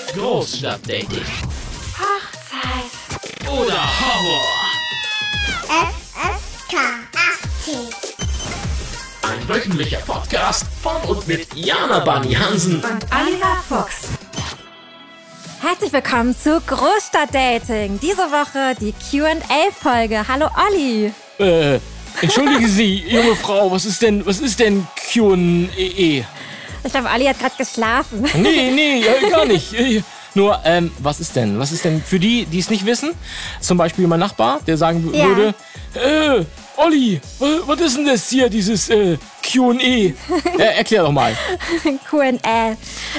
Großstadtdating. Hochzeit. Oder Horror. FSK 80. Ein wöchentlicher Podcast von und mit Jana Bunny Hansen Und Oliver Fuchs. Herzlich willkommen zu Großstadtdating. Diese Woche die Q&A-Folge. Hallo Olli. Entschuldigen Sie, junge Frau, was ist denn Q&E? Ich glaube, Olli hat gerade geschlafen. Nee, gar nicht. Nur, was ist denn für die es nicht wissen? Zum Beispiel mein Nachbar, der sagen würde, Olli, was ist denn das hier, dieses Q&E? Erklär doch mal. Q&A.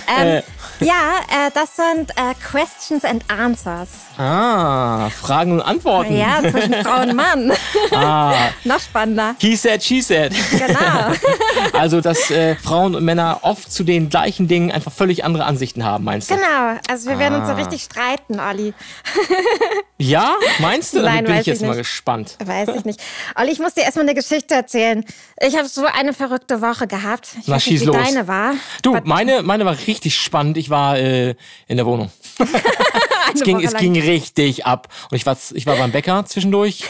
Das sind Questions and Answers. Fragen und Antworten. Ja, zwischen Frau und Mann. Noch spannender. He said, she said. Genau. Also, dass Frauen und Männer oft zu den gleichen Dingen einfach völlig andere Ansichten haben, meinst du? Genau, also wir werden uns so richtig streiten, Olli. Ja, meinst du? Nein, Da bin weiß ich jetzt ich mal nicht. gespannt. Weiß ich nicht. Olli, ich muss dir erstmal eine Geschichte erzählen. Ich habe so eine verrückte Woche gehabt. Ich Na, weiß schieß nicht, wie los. deine war. Du, meine war richtig spannend. Ich war in der Wohnung. Es ging richtig ab. Und ich war beim Bäcker zwischendurch.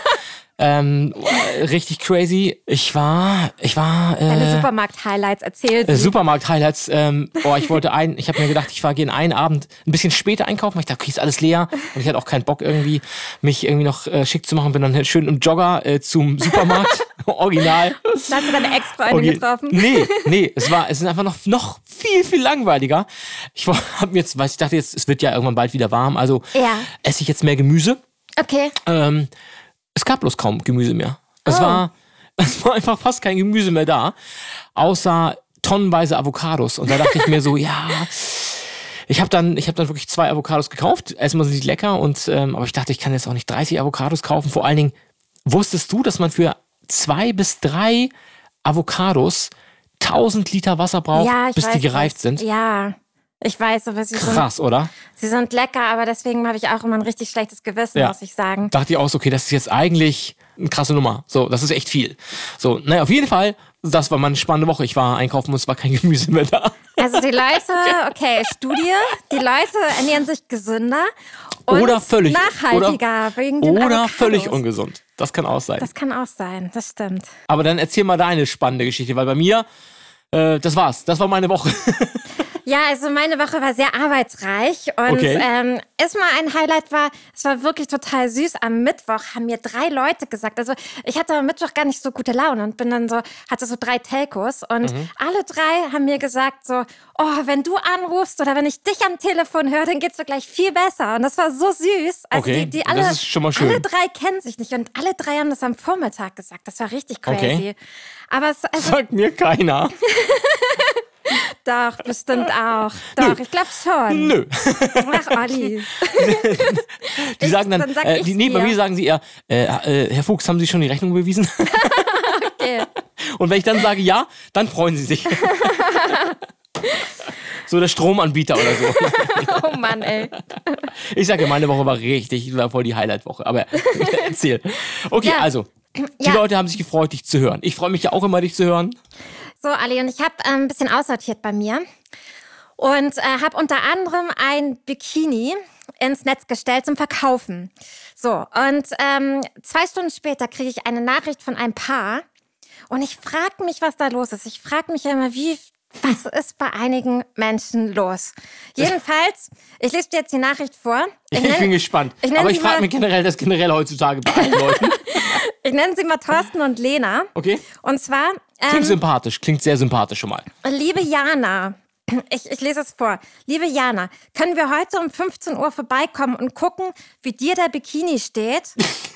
Richtig crazy. Ich war Deine Supermarkt-Highlights erzählt. Supermarkt-Highlights. Ich habe mir gedacht, ich gehe in einen Abend ein bisschen später einkaufen. Ich dachte, okay, ist alles leer. Und ich hatte auch keinen Bock mich irgendwie noch schick zu machen. Bin dann schön im Jogger zum Supermarkt. Original. Hast du deine Ex-Freundin getroffen? Nee, es ist einfach noch viel, viel langweiliger. Ich dachte jetzt, es wird ja irgendwann bald wieder warm. Also esse ich jetzt mehr Gemüse. Okay. Es gab bloß kaum Gemüse mehr. Es war einfach fast kein Gemüse mehr da, außer tonnenweise Avocados. Und da dachte ich mir so, ja, ich habe dann wirklich 2 Avocados gekauft. Erstmal sind die lecker, aber ich dachte, ich kann jetzt auch nicht 30 Avocados kaufen. Vor allen Dingen, wusstest du, dass man für 2 bis 3 Avocados 1000 Liter Wasser braucht, bis die gereift sind? Ja, ich weiß, aber Krass, oder? Sie sind lecker, aber deswegen habe ich auch immer ein richtig schlechtes Gewissen, muss ich sagen. Dachte ich auch so, okay, das ist jetzt eigentlich eine krasse Nummer. So, das ist echt viel. So, naja, auf jeden Fall, das war mal eine spannende Woche. Ich war einkaufen und es war kein Gemüse mehr da. Also die Leute, Studie, die Leute ernähren sich gesünder und oder völlig nachhaltiger wegen den oder Avocados. völlig ungesund. Das kann auch sein. Das kann auch sein, das stimmt. Aber dann erzähl mal deine spannende Geschichte, weil bei mir, das war's. Das war meine Woche. Ja, also meine Woche war sehr arbeitsreich und erstmal ein Highlight war, es war wirklich total süß. Am Mittwoch haben mir 3 Leute gesagt, also ich hatte am Mittwoch gar nicht so gute Laune und hatte so 3 Telcos und alle 3 haben mir gesagt so, oh, wenn du anrufst oder wenn ich dich am Telefon höre, dann geht's mir gleich viel besser. Und das war so süß. Also die alle, das ist schon mal schön. Alle 3 kennen sich nicht und alle 3 haben das am Vormittag gesagt. Das war richtig crazy. Okay. Aber sagt mir keiner. Doch, bestimmt auch. Doch, ich glaube schon. Nö. Ach, Olli. Die sagen dann, bei mir sagen sie eher, Herr Fuchs, haben Sie schon die Rechnung überwiesen? Okay. Und wenn ich dann sage ja, dann freuen sie sich. So der Stromanbieter oder so. Oh Mann, ey. Ich sage, meine Woche war voll die Highlight-Woche. Aber erzähl. Okay, also, die Leute haben sich gefreut, dich zu hören. Ich freue mich ja auch immer, dich zu hören. So, Ali, und ich habe ein bisschen aussortiert bei mir und habe unter anderem ein Bikini ins Netz gestellt zum Verkaufen. So, und 2 Stunden später kriege ich eine Nachricht von einem Paar und ich frage mich, was da los ist. Ich frage mich ja immer, was ist bei einigen Menschen los? Jedenfalls, ich lese dir jetzt die Nachricht vor. Ich bin gespannt. Aber ich frage mich generell heutzutage bei allen Leuten. Ich nenne sie mal Thorsten und Lena. Okay. Und zwar... klingt sehr sympathisch schon mal. Liebe Jana, ich lese es vor. Liebe Jana, können wir heute um 15 Uhr vorbeikommen und gucken, wie dir der Bikini steht?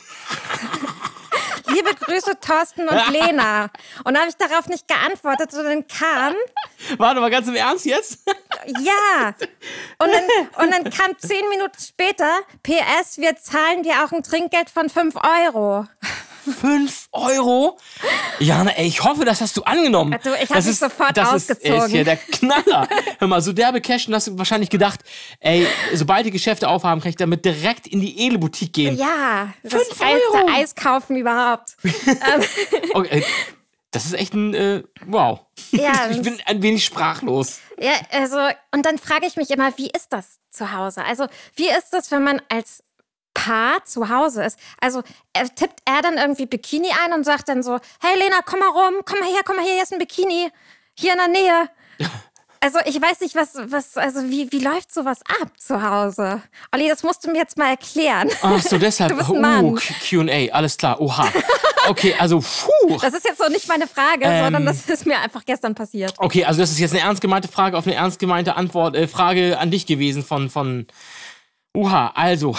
Liebe Grüße, Thorsten und Lena. Und dann habe ich darauf nicht geantwortet, sondern kam... Warte mal, ganz im Ernst jetzt? Ja. Und dann kam 10 Minuten später, PS, wir zahlen dir auch ein Trinkgeld von 5 Euro. 5 Euro? Jana, ey, ich hoffe, das hast du angenommen. Du, ich habe mich sofort ausgezogen. Das ist ja der Knaller. Hör mal, so derbe Cash, und hast du wahrscheinlich gedacht, ey, sobald die Geschäfte aufhaben, kann ich damit direkt in die Edle-Boutique gehen. Ja, das 5 geilste Euro. Eis kaufen überhaupt. Okay. Das ist echt ein, wow. Ja, Ich bin ein wenig sprachlos. Ja, also, und dann frage ich mich immer, wie ist das zu Hause? Also, wie ist das, wenn man als Paar zu Hause ist? Also, tippt er dann irgendwie Bikini ein und sagt dann so, hey Lena, komm mal rum, komm mal her, hier ist ein Bikini, hier in der Nähe. Also, ich weiß nicht, also, wie läuft sowas ab zu Hause? Olli, das musst du mir jetzt mal erklären. Ach so, deshalb. Du bist ein Mann. Q&A, alles klar. Oha. Okay, also, Das ist jetzt so nicht meine Frage, sondern das ist mir einfach gestern passiert. Okay, also das ist jetzt eine ernst gemeinte Frage auf eine ernst gemeinte Antwort, Frage an dich gewesen von also.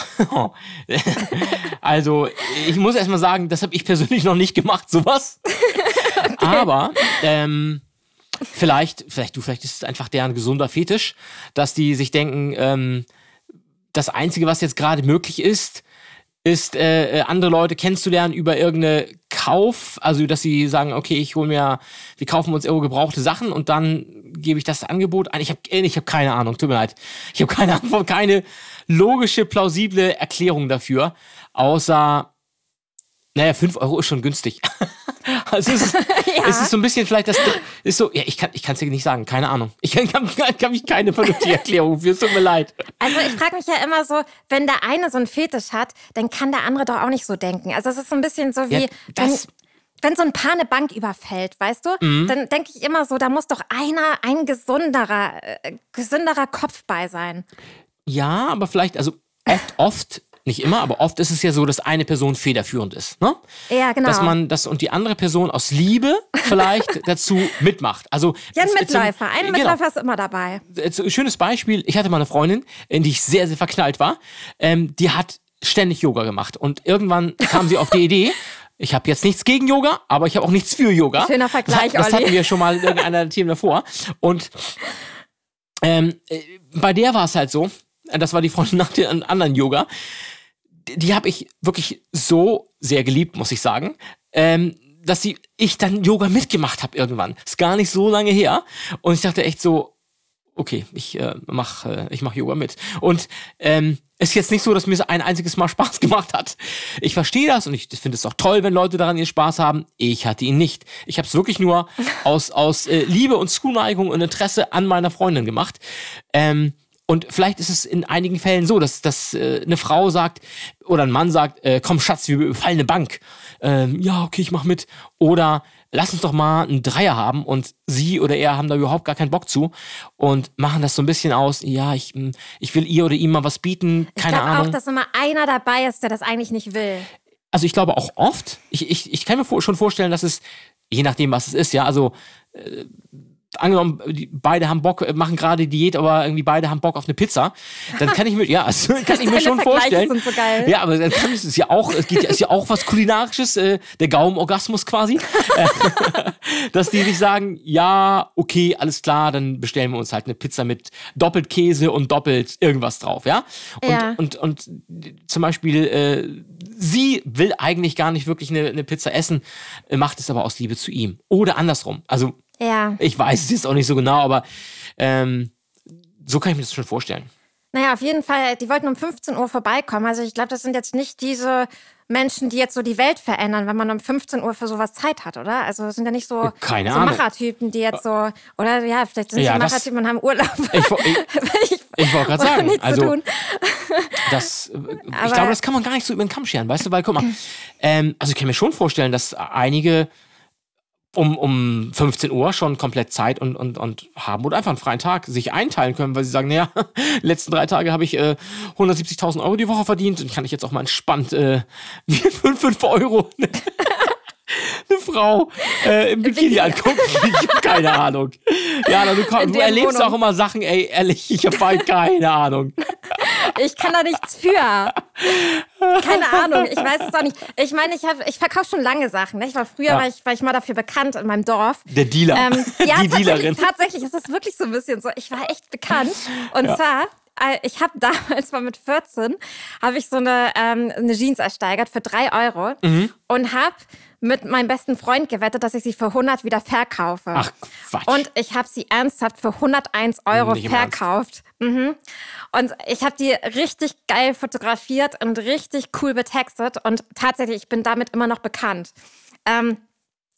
Also, ich muss erstmal sagen, das habe ich persönlich noch nicht gemacht, sowas. Okay. Aber, vielleicht ist es einfach deren gesunder Fetisch, dass die sich denken, das Einzige, was jetzt gerade möglich ist, andere Leute kennenzulernen über irgendeine Kauf, also dass sie sagen, okay, wir kaufen uns irgendwo gebrauchte Sachen und dann gebe ich das Angebot ein. Ich hab keine Ahnung, tut mir leid. Ich habe keine Antwort, keine logische, plausible Erklärung dafür, außer 5 Euro ist schon günstig. Also es ist so ein bisschen vielleicht ist so, ja, ich kann es dir nicht sagen, keine Ahnung. Ich kann mich keine vernünftige Erklärung für, es tut mir leid. Also ich frage mich ja immer so, wenn der eine so einen Fetisch hat, dann kann der andere doch auch nicht so denken. Also es ist so ein bisschen so wie, wenn so ein Paar eine Bank überfällt, weißt du, dann denke ich immer so, da muss doch ein gesünderer Kopf bei sein. Ja, aber vielleicht, also oft nicht immer, aber oft ist es ja so, dass eine Person federführend ist, ne? Ja, genau. Dass man das und die andere Person aus Liebe vielleicht dazu mitmacht. Also ja, ein Mitläufer. Ein Mitläufer ist immer dabei. Schönes Beispiel, ich hatte mal eine Freundin, in die ich sehr, sehr verknallt war. Die hat ständig Yoga gemacht und irgendwann kam sie auf die Idee, ich habe jetzt nichts gegen Yoga, aber ich habe auch nichts für Yoga. Schöner Vergleich, das Olli. hatten wir schon mal in irgendeiner der Themen davor. Und bei der war es halt so, das war die Freundin nach dem anderen Yoga, die habe ich wirklich so sehr geliebt, muss ich sagen, dass ich dann Yoga mitgemacht habe irgendwann. Ist gar nicht so lange her. Und ich dachte echt so, okay, ich mach Yoga mit. Und ist jetzt nicht so, dass mir es ein einziges Mal Spaß gemacht hat. Ich verstehe das und ich finde es auch toll, wenn Leute daran ihren Spaß haben. Ich hatte ihn nicht. Ich habe es wirklich nur aus Liebe und Zuneigung und Interesse an meiner Freundin gemacht. Und vielleicht ist es in einigen Fällen so, dass eine Frau sagt oder ein Mann sagt, komm Schatz, wir überfallen eine Bank. Ja, okay, ich mach mit. Oder lass uns doch mal einen Dreier haben und sie oder er haben da überhaupt gar keinen Bock zu und machen das so ein bisschen aus, ja, ich will ihr oder ihm mal was bieten, keine Ahnung. Ich glaube auch, dass immer einer dabei ist, der das eigentlich nicht will. Also ich glaube auch oft, ich kann mir schon vorstellen, dass es, je nachdem was es ist, ja, also angenommen, beide haben Bock, machen gerade Diät, aber irgendwie beide haben Bock auf eine Pizza, dann kann ich mir, schon vorstellen. Sind so geil. Ja, aber dann ist ja auch was Kulinarisches, der Gaumenorgasmus quasi, dass die sich sagen, ja, okay, alles klar, dann bestellen wir uns halt eine Pizza mit doppelt Käse und doppelt irgendwas drauf, ja? Und zum Beispiel, sie will eigentlich gar nicht wirklich eine Pizza essen, macht es aber aus Liebe zu ihm. Oder andersrum. Also, ja. Ich weiß es jetzt auch nicht so genau, aber so kann ich mir das schon vorstellen. Naja, auf jeden Fall, die wollten um 15 Uhr vorbeikommen. Also ich glaube, das sind jetzt nicht diese Menschen, die jetzt so die Welt verändern, wenn man um 15 Uhr für sowas Zeit hat, oder? Also das sind ja nicht so Machertypen, die jetzt so, oder ja, vielleicht sind sie Machertypen und haben Urlaub. Ich wollte gerade sagen, nichts also zu tun. Ich glaube, das kann man gar nicht so über den Kamm scheren, weißt du, weil guck mal, also ich kann mir schon vorstellen, dass einige um 15 Uhr schon komplett Zeit und haben oder einfach einen freien Tag sich einteilen können, weil sie sagen, naja, die letzten 3 Tage habe ich 170.000 Euro die Woche verdient und kann ich jetzt auch mal entspannt 5 Euro eine Frau im Bikini angucken. Ich habe keine Ahnung. Ja, du erlebst auch immer Sachen, ey, ehrlich, ich habe bald keine Ahnung. Ich kann da nichts für. Keine Ahnung, ich weiß es auch nicht. Ich meine, ich verkaufe schon lange Sachen. Ne? War ich mal dafür bekannt in meinem Dorf. Der Dealer, die Dealerin. Tatsächlich ist das wirklich so ein bisschen so. Ich war echt bekannt. Und zwar, ich habe damals mal mit 14, habe ich so eine Jeans ersteigert für 3 Euro und habe mit meinem besten Freund gewettet, dass ich sie für 100 wieder verkaufe. Ach, Quatsch. Und ich habe sie ernsthaft für 101 Euro verkauft. Und ich habe die richtig geil fotografiert und richtig cool betextet. Und tatsächlich, ich bin damit immer noch bekannt.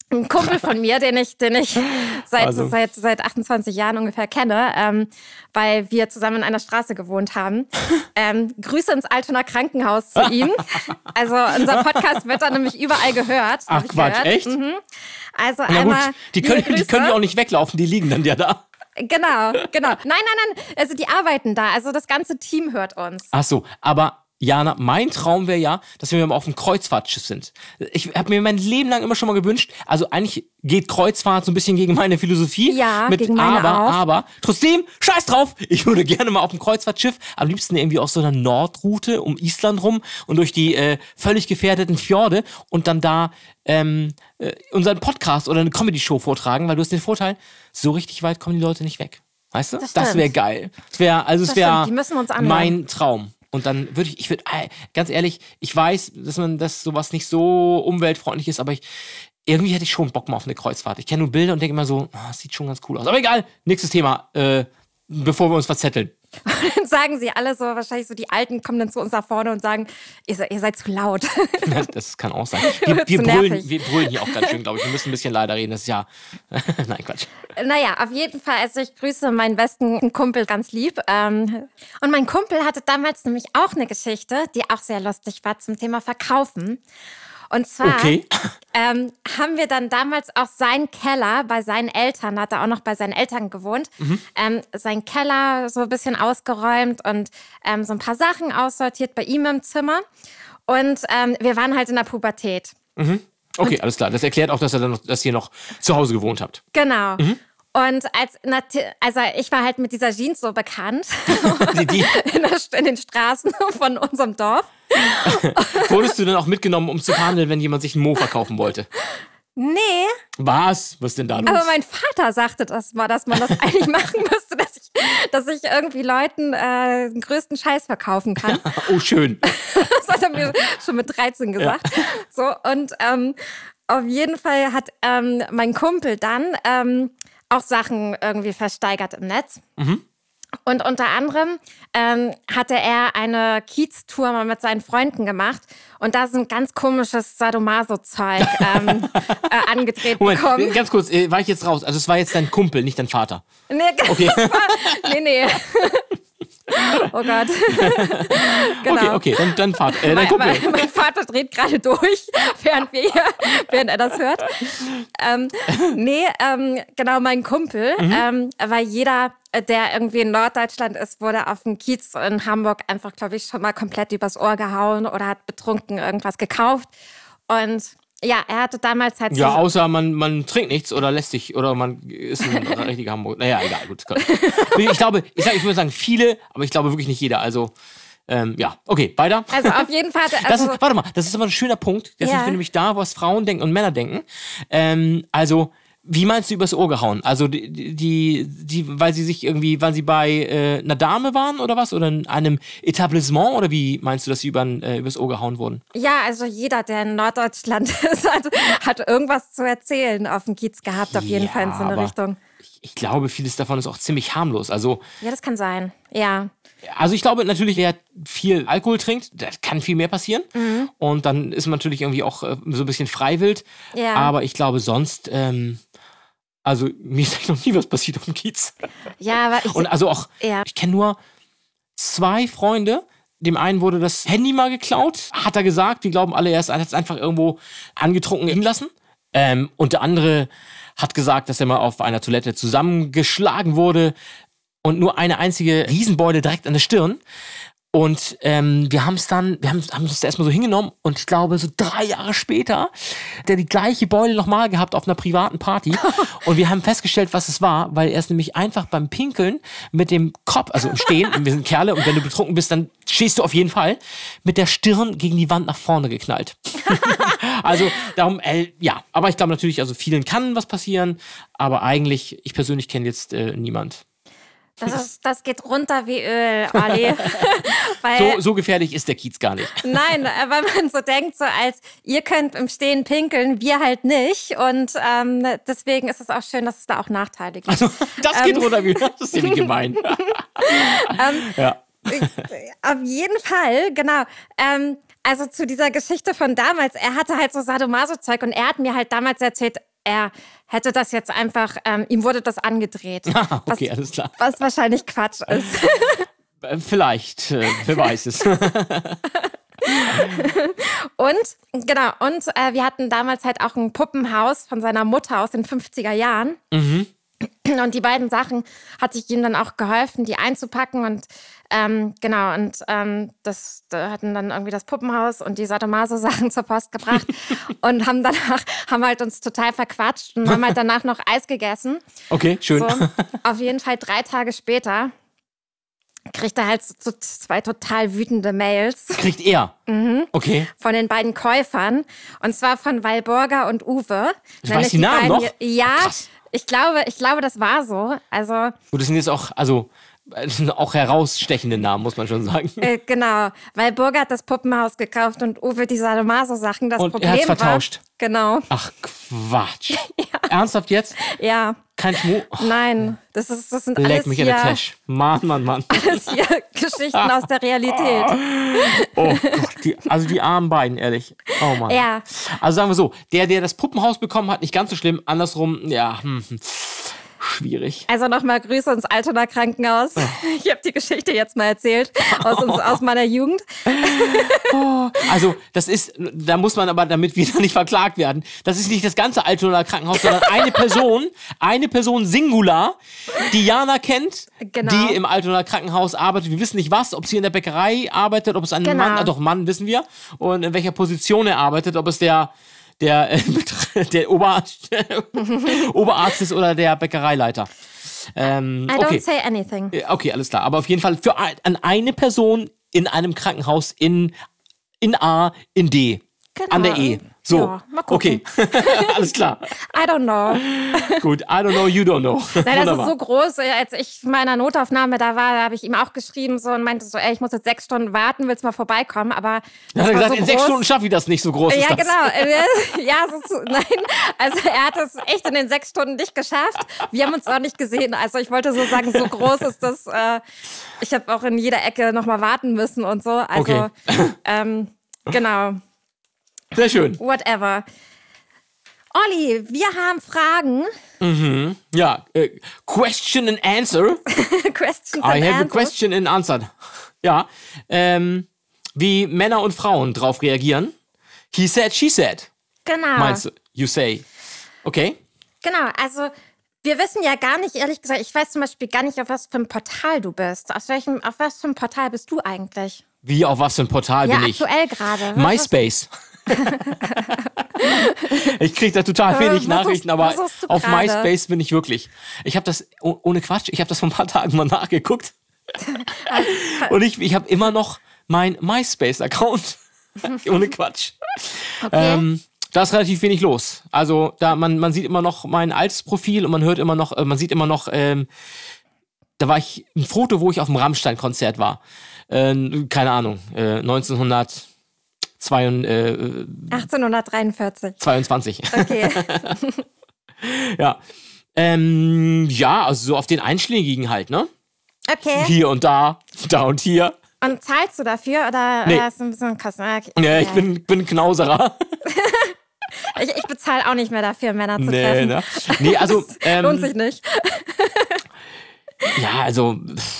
ein Kumpel von mir, den ich seit 28 Jahren ungefähr kenne, weil wir zusammen in einer Straße gewohnt haben. Grüße ins Altonaer Krankenhaus zu ihm. Also unser Podcast wird dann nämlich überall gehört. Ach Quatsch, echt? Also Na einmal gut, die können ja auch nicht weglaufen, die liegen dann ja da. Genau. Nein. Also die arbeiten da. Also das ganze Team hört uns. Ach so, aber Jana, mein Traum wäre ja, dass wir mal auf einem Kreuzfahrtschiff sind. Ich habe mir mein Leben lang immer schon mal gewünscht, also eigentlich geht Kreuzfahrt so ein bisschen gegen meine Philosophie. Ja, gegen meine auch. Aber trotzdem, scheiß drauf, ich würde gerne mal auf einem Kreuzfahrtschiff, am liebsten irgendwie auf so einer Nordroute um Island rum und durch die völlig gefährdeten Fjorde und dann da unseren Podcast oder eine Comedy-Show vortragen, weil du hast den Vorteil, so richtig weit kommen die Leute nicht weg. Weißt du? Das wäre geil. Es wäre mein Traum. Und dann würde ich ganz ehrlich, ich weiß, dass sowas nicht so umweltfreundlich ist, aber irgendwie hätte ich schon Bock mal auf eine Kreuzfahrt. Ich kenne nur Bilder und denke immer so, das sieht schon ganz cool aus. Aber egal, nächstes Thema, bevor wir uns verzetteln. Dann sagen sie alle so, wahrscheinlich so die Alten kommen dann zu uns nach vorne und sagen, ihr seid zu laut. Das kann auch sein. Wir brüllen hier auch ganz schön, glaube ich. Wir müssen ein bisschen leider reden, das ist ja... Nein, Quatsch. Naja, auf jeden Fall, also ich grüße meinen besten Kumpel ganz lieb. Und mein Kumpel hatte damals nämlich auch eine Geschichte, die auch sehr lustig war zum Thema Verkaufen. Und zwar haben wir dann damals auch seinen Keller bei seinen Eltern, hat er auch noch bei seinen Eltern gewohnt, seinen Keller so ein bisschen ausgeräumt und so ein paar Sachen aussortiert bei ihm im Zimmer. Und wir waren halt in der Pubertät. Mhm. Okay, alles klar. Das erklärt auch, dass ihr noch zu Hause gewohnt habt. Genau. Mhm. Und also ich war halt mit dieser Jeans so bekannt in den Straßen von unserem Dorf. Wurdest du dann auch mitgenommen, um zu verhandeln, wenn jemand sich ein Mo verkaufen wollte? Nee. Was? Was denn da los? Aber mein Vater sagte das mal, dass man das eigentlich machen müsste, dass ich irgendwie Leuten den größten Scheiß verkaufen kann. Oh, schön. Das hat er mir schon mit 13 gesagt. Ja. So, und auf jeden Fall hat mein Kumpel dann auch Sachen irgendwie versteigert im Netz. Mhm. Und unter anderem hatte er eine Kiez-Tour mal mit seinen Freunden gemacht und da sind ganz komisches Sadomaso-Zeug angedreht bekommen. Ganz kurz, war ich jetzt raus? Also es war jetzt dein Kumpel, nicht dein Vater? Nee, okay. Nee. Oh Gott. Genau. Okay, dann Vater. Dein Kumpel. Mein Vater dreht gerade durch, während er das hört. Genau, mein Kumpel, weil jeder, der irgendwie in Norddeutschland ist, wurde auf dem Kiez in Hamburg einfach, glaube ich, schon mal komplett übers Ohr gehauen oder hat betrunken irgendwas gekauft. Und ja, er hatte damals halt... Ja, außer man trinkt nichts oder lässt sich, oder man ist ein richtiger Hamburger. Naja, egal, gut. Ich würde sagen viele, aber ich glaube wirklich nicht jeder. Also, ja, okay, weiter. Also auf jeden Fall... Warte mal, das ist aber ein schöner Punkt. Das sind wir nämlich da, was Frauen denken und Männer denken. Also... Wie meinst du übers Ohr gehauen? Also weil sie bei einer Dame waren oder was? Oder in einem Etablissement? Oder wie meinst du, dass sie übers Ohr gehauen wurden? Ja, also jeder, der in Norddeutschland ist, hat irgendwas zu erzählen auf dem Kiez gehabt, auf jeden Fall in so eine Richtung. Ich glaube, vieles davon ist auch ziemlich harmlos. Also, ja, das kann sein, ja. Also ich glaube natürlich, wer viel Alkohol trinkt, da kann viel mehr passieren. Mhm. Und dann ist man natürlich irgendwie auch so ein bisschen freiwillig. Ja. Aber ich glaube sonst... Also, mir ist eigentlich noch nie was passiert auf dem Kiez. Ja, aber ich kenne nur 2 Freunde. Dem einen wurde das Handy mal geklaut, hat er gesagt. Wir glauben alle, er hat es einfach irgendwo angetrunken liegen lassen. Und der andere hat gesagt, dass er mal auf einer Toilette zusammengeschlagen wurde und nur eine einzige Riesenbeule direkt an der Stirn. Und wir haben uns da erstmal so hingenommen und ich glaube, so 3 Jahre später hat er die gleiche Beule nochmal gehabt auf einer privaten Party. Und wir haben festgestellt, was es war, weil er ist nämlich einfach beim Pinkeln mit dem Kopf, also im Stehen, wir sind Kerle und wenn du betrunken bist, dann stehst du auf jeden Fall, mit der Stirn gegen die Wand nach vorne geknallt. Also darum, ja, aber ich glaube natürlich, also vielen kann was passieren, aber eigentlich, ich persönlich kenne jetzt niemand. Das geht runter wie Öl, Olli. So gefährlich ist der Kiez gar nicht. Nein, weil man so denkt, so als ihr könnt im Stehen pinkeln, wir halt nicht. Und deswegen ist es auch schön, dass es da auch Nachteile gibt. Also, das geht runter wie Öl, das ist nämlich gemein. Ja. Auf jeden Fall, genau. Also zu dieser Geschichte von damals, er hatte halt so Sadomaso-Zeug und er hat mir halt damals erzählt, er hätte das jetzt einfach, ihm wurde das angedreht. Okay, alles klar. Was wahrscheinlich Quatsch ist. Vielleicht, wer weiß es. Und wir hatten damals halt auch ein Puppenhaus von seiner Mutter aus den 50er Jahren. Und die beiden Sachen hatte ich ihm dann auch geholfen, die einzupacken und das da hatten dann irgendwie das Puppenhaus und die Sadomaso-Sachen zur Post gebracht und haben halt uns total verquatscht und haben halt danach noch Eis gegessen. Okay, schön. So, auf jeden Fall 3 Tage später kriegt er halt so 2 total wütende Mails. Kriegt er? Okay. Von den beiden Käufern. Und zwar von Walburga und Uwe. Weißt du die Namen noch? Ja, krass. Ich glaube, das war so. Also, Gut, das sind jetzt auch herausstechende Namen, muss man schon sagen. Genau. Walburga hat das Puppenhaus gekauft und Uwe die Sadomaso-Sachen. Das Und Problem er hat's vertauscht. War, genau. Ach, Quatsch. Ernsthaft jetzt? Ja. Kein Schmuh? Nein, das sind Leck alles mich in hier, der Tasche. Mann. alles hier Geschichten aus der Realität. Oh Gott, die armen beiden, ehrlich. Oh Mann. Ja. Also sagen wir so, der das Puppenhaus bekommen hat, nicht ganz so schlimm. Andersrum, ja, schwierig. Also nochmal Grüße ins Altona Krankenhaus. Ich habe die Geschichte jetzt mal erzählt aus meiner Jugend. Also da muss man aber, damit wir da nicht verklagt werden, das ist nicht das ganze Altona Krankenhaus, sondern eine Person Singular, die Jana kennt, Genau. die im Altona Krankenhaus arbeitet. Wir wissen nicht was, ob sie in der Bäckerei arbeitet, ob es ein Mann, doch Mann wissen wir, und in welcher Position er arbeitet, ob es der Oberarzt ist oder der Bäckereileiter. I don't say anything. Okay, alles klar. Aber auf jeden Fall an eine Person in einem Krankenhaus in A, in D. Genau. An der E. So, Ja, mal gucken. okay. Alles klar. I don't know. Gut, I don't know, you don't know. Nein, das ist so groß. Als ich in meiner Notaufnahme da war, da habe ich ihm auch geschrieben so und meinte so, ich muss jetzt 6 Stunden warten, willst du mal vorbeikommen? Aber Dann hat er gesagt, so in 6 Stunden schaffe ich das nicht, so groß ist Ja, das. genau. Ja, nein. Also er hat es echt in den 6 Stunden nicht geschafft. Wir haben uns auch nicht gesehen. Also ich wollte so sagen, so groß ist das. Ich habe auch in jeder Ecke nochmal warten müssen und so. Also, Okay. Genau. Sehr schön. Whatever. Olli, wir haben Fragen. Ja, question and answer. Questions I and have a answers. question and answer. Ja, wie Männer und Frauen drauf reagieren. He said, she said. Genau. Meinst du? You say. Okay. Genau, also wir wissen ja gar nicht, ehrlich gesagt, ich weiß zum Beispiel gar nicht, auf was für ein Portal du bist. Auf was für ein Portal bist du eigentlich? Wie, auf was für ein Portal Ja, bin ich? aktuell gerade. MySpace. Ich kriege da total wenig was Nachrichten, suchst- aber was suchst du auf gerade? MySpace bin ich wirklich. Ich habe das, ohne Quatsch, ich habe das vor ein paar Tagen mal nachgeguckt. Und ich habe immer noch mein MySpace-Account. Ohne Quatsch. Okay. Da ist relativ wenig los. Also man sieht immer noch mein altes Profil und man hört immer noch, man sieht immer noch, da war ich ein Foto, wo ich auf dem Rammstein-Konzert war. Keine Ahnung, 1843. Okay. Ja. Ja, also so auf den Einschlägigen halt, ne? Okay. Hier und da und hier. Und zahlst du dafür oder Nee. ist ein bisschen Kosten? Okay. Ja, ich bin Knauserer. Ich bezahle auch nicht mehr dafür, Männer zu Nee, treffen. ne? Nee, also. Lohnt sich nicht. Ja, also.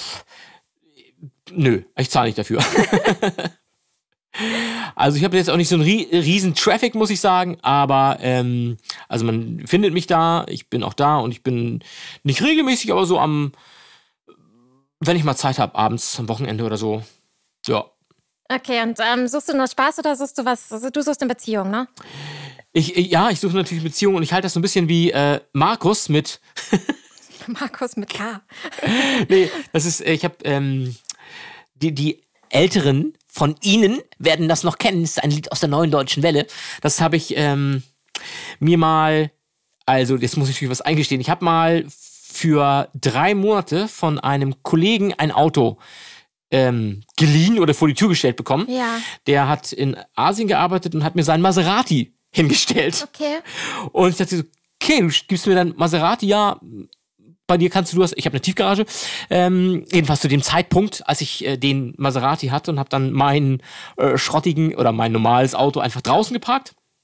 Nö, ich zahle nicht dafür. Also ich habe jetzt auch nicht so einen riesen Traffic, muss ich sagen, aber also man findet mich da, ich bin auch da und ich bin nicht regelmäßig, aber so wenn ich mal Zeit habe, abends, am Wochenende oder so, ja. Okay, und suchst du nur Spaß oder suchst du was? Also, du suchst eine Beziehung, ne? Ich suche natürlich Beziehungen und ich halte das so ein bisschen wie Markus mit, Markus mit K. nee, das ist, ich habe, die Älteren von Ihnen werden das noch kennen. Das ist ein Lied aus der Neuen Deutschen Welle. Das habe ich mir mal, also jetzt muss ich natürlich was eingestehen. Ich habe mal für 3 Monate von einem Kollegen ein Auto geliehen oder vor die Tür gestellt bekommen. Ja. Der hat in Asien gearbeitet und hat mir seinen Maserati hingestellt. Okay. Und ich dachte so, okay, du gibst mir dann Maserati, ja, bei dir kannst du das, ich habe eine Tiefgarage, jedenfalls zu dem Zeitpunkt, als ich den Maserati hatte und habe dann meinen schrottigen oder mein normales Auto einfach draußen geparkt.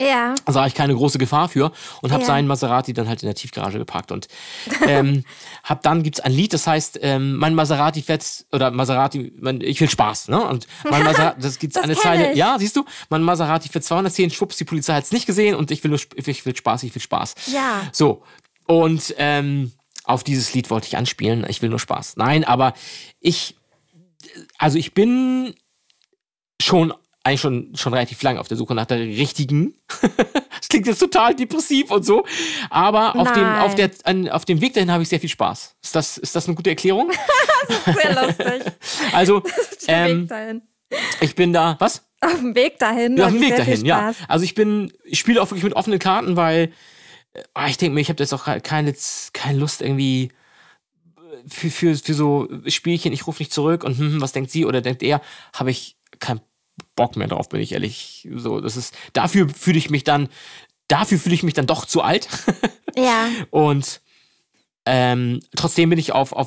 Ja. sah ich keine große Gefahr für und habe Ja. seinen Maserati dann halt in der Tiefgarage geparkt und gibt's ein Lied, das heißt, mein Maserati fährt, oder Maserati, ich will Spaß, ne? Und mein Maserati, das gibt's Das eine kenn Zeile, ich. ja, siehst du, mein Maserati fährt 210, schwupps, die Polizei hat's nicht gesehen und ich will Spaß, ich will Spaß. Ja. So, und auf dieses Lied wollte ich anspielen, ich will nur Spaß. Nein, aber ich bin eigentlich schon relativ lange auf der Suche nach der richtigen. Das klingt jetzt total depressiv und so. Aber auf dem Weg dahin habe ich sehr viel Spaß. Ist das eine gute Erklärung? Sehr lustig. Also, Auf dem Weg dahin. ich bin da. Was? Auf dem Weg dahin. Ja, auf dem habe ich Weg sehr viel dahin, ja. Spaß. Also ich spiele auch wirklich mit offenen Karten, weil ich denke mir, ich habe jetzt auch keine Lust irgendwie für so Spielchen, ich rufe nicht zurück und was denkt sie oder denkt er, habe ich keinen Bock mehr drauf, bin ich ehrlich. So, dafür fühle ich mich dann doch zu alt. Ja. Und trotzdem bin ich auf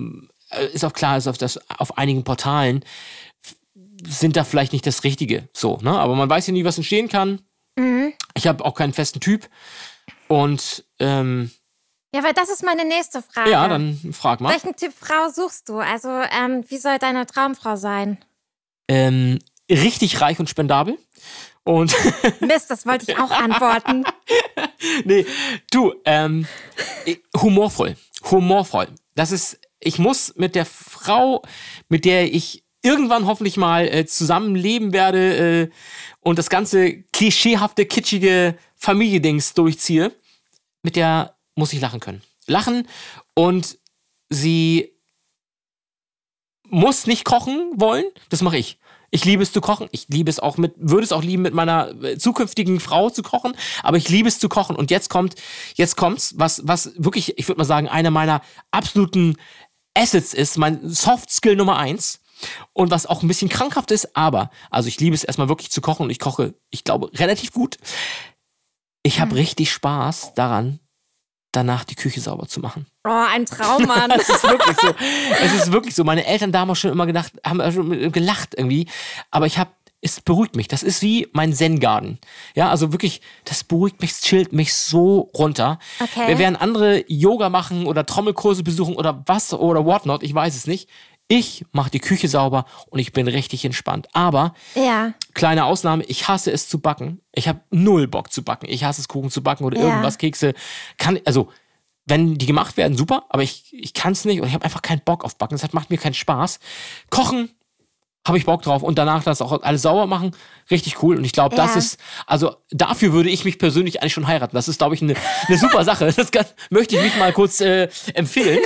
einigen Portalen sind da vielleicht nicht das Richtige. So, ne? Aber man weiß ja nie, was entstehen kann. Mhm. Ich habe auch keinen festen Typ. Und Ja, weil das ist meine nächste Frage. ja, dann frag mal. Welchen Typ Frau suchst du? Also, wie soll deine Traumfrau sein? Richtig reich und spendabel. Und Mist, das wollte ich auch antworten. nee, du, humorvoll. Ich muss mit der Frau, mit der ich irgendwann hoffentlich mal zusammenleben werde und das ganze klischeehafte, kitschige Familiendings durchziehe, mit der muss ich lachen können. Lachen und sie muss nicht kochen wollen, das mache ich. Ich liebe es zu kochen. Ich liebe es auch würde es auch lieben, mit meiner zukünftigen Frau zu kochen. Aber ich liebe es zu kochen. Und jetzt kommt's, was wirklich, ich würde mal sagen, einer meiner absoluten Assets ist, mein Soft Skill Nummer 1. Und was auch ein bisschen krankhaft ist, aber, also ich liebe es erstmal wirklich zu kochen und ich koche, ich glaube, relativ gut. Ich habe richtig Spaß daran, danach die Küche sauber zu machen. Oh, ein Traummann. Es ist wirklich so. Es ist wirklich so. Meine Eltern damals schon immer haben schon gelacht irgendwie. Aber es beruhigt mich. Das ist wie mein Zen-Garten. Ja, also wirklich, das beruhigt mich, chillt mich so runter. Okay. Während andere Yoga machen oder Trommelkurse besuchen oder was oder whatnot, ich weiß es nicht. Ich mache die Küche sauber und ich bin richtig entspannt. Aber, Ja. kleine Ausnahme, ich hasse es zu backen. Ich habe null Bock zu backen. Ich hasse es, Kuchen zu backen oder Ja. irgendwas, Kekse. Wenn die gemacht werden, super, aber ich kann es nicht und ich habe einfach keinen Bock auf Backen. Das macht mir keinen Spaß. Kochen habe ich Bock drauf und danach das auch alles sauber machen, richtig cool. Und ich glaube, das Ja. ist, also dafür würde ich mich persönlich eigentlich schon heiraten. Das ist, glaube ich, eine super Sache. Möchte ich mich mal kurz empfehlen.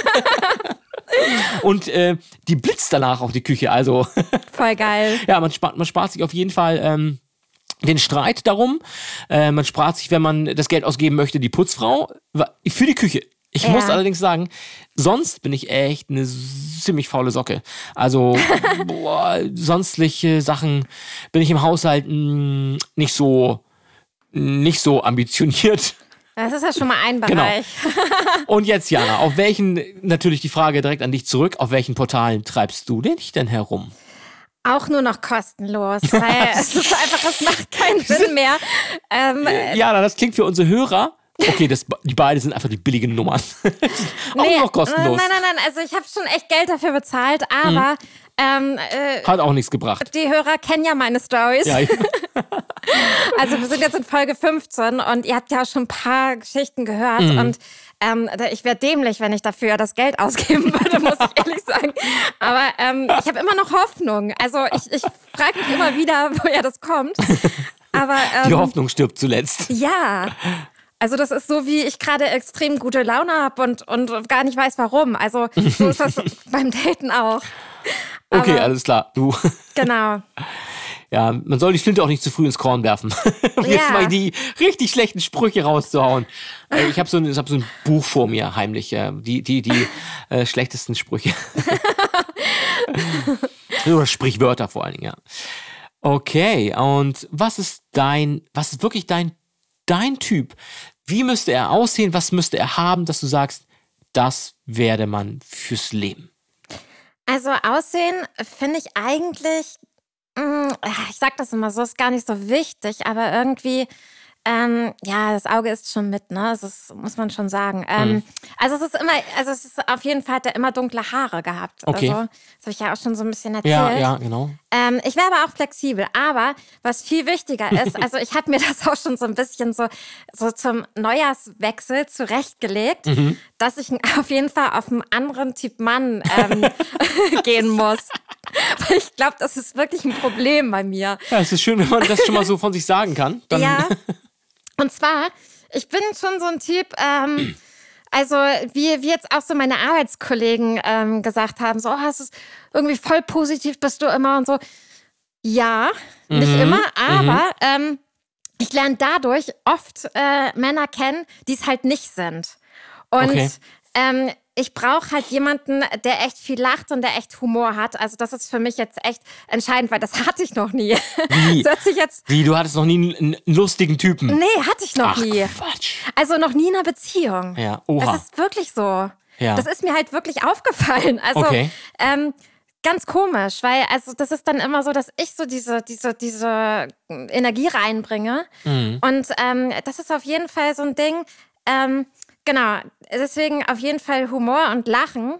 Und die blitzt danach auch die Küche. Also Voll geil. ja, man spart sich auf jeden Fall den Streit darum. Man spart sich, wenn man das Geld ausgeben möchte, die Putzfrau für die Küche. Ich muss allerdings sagen, sonst bin ich echt eine ziemlich faule Socke. Also sonstliche Sachen bin ich im Haushalt nicht so ambitioniert. Das ist ja schon mal ein Genau. Bereich. Und jetzt, Jana, natürlich die Frage direkt an dich zurück, auf welchen Portalen treibst du dich denn herum? Auch nur noch kostenlos, weil es ist einfach, es macht keinen Sinn mehr. Jana, das klingt für unsere Hörer. Okay, die beiden sind einfach die billigen Nummern. Auch noch kostenlos. Nein, also ich habe schon echt Geld dafür bezahlt, aber Hat auch nichts gebracht. die Hörer kennen ja meine Stories. Ja, Also wir sind jetzt in Folge 15 und ihr habt ja auch schon ein paar Geschichten gehört und ich wäre dämlich, wenn ich dafür das Geld ausgeben würde, muss ich ehrlich sagen. Aber ich habe immer noch Hoffnung. Also ich frage mich immer wieder, woher das kommt. Aber die Hoffnung stirbt zuletzt. ja. Also das ist so, wie ich gerade extrem gute Laune habe und gar nicht weiß, warum. Also so ist das beim Daten auch. Okay, Aber- alles klar. Du. Genau. Ja, man soll die Flinte auch nicht zu früh ins Korn werfen. Um jetzt Ja. mal die richtig schlechten Sprüche rauszuhauen. Ich habe so ein Buch vor mir, heimlich. Die schlechtesten Sprüche. Oder Sprichwörter vor allen Dingen, ja. Okay, und was ist wirklich dein Typ? Wie müsste er aussehen? Was müsste er haben, dass du sagst, das wäre der Mann fürs Leben? Also Aussehen finde ich eigentlich Ich sag das immer so, ist gar nicht so wichtig, aber irgendwie, das Auge ist schon mit, ne? Muss man schon sagen. Also es ist auf jeden Fall, hat er immer dunkle Haare gehabt. Okay. Also, das habe ich ja auch schon so ein bisschen erzählt. Ja, genau. Ich wäre aber auch flexibel. Aber was viel wichtiger ist, also ich habe mir das auch schon so ein bisschen so zum Neujahrswechsel zurechtgelegt, dass ich auf jeden Fall auf einen anderen Typ Mann gehen muss. Weil ich glaube, das ist wirklich ein Problem bei mir. Ja, es ist schön, wenn man das schon mal so von sich sagen kann. Dann Ja, und zwar, ich bin schon so ein Typ, also wie jetzt auch so meine Arbeitskollegen gesagt haben, so, es ist irgendwie voll positiv bist du immer und so. Ja, nicht immer, aber ich lerne dadurch oft Männer kennen, die es halt nicht sind. Und Okay. Ich brauche halt jemanden, der echt viel lacht und der echt Humor hat. Also das ist für mich jetzt echt entscheidend, weil das hatte ich noch nie. Wie? Das hört sich jetzt, Wie, du hattest noch nie einen lustigen Typen? nee, hatte ich noch Ach, nie. Quatsch. Also noch nie in einer Beziehung. Ja, oha. Das ist wirklich so. Ja. Das ist mir halt wirklich aufgefallen. Also Okay. ganz komisch, weil also das ist dann immer so, dass ich so diese Energie reinbringe. Und das ist auf jeden Fall so ein Ding. Genau, deswegen auf jeden Fall Humor und Lachen.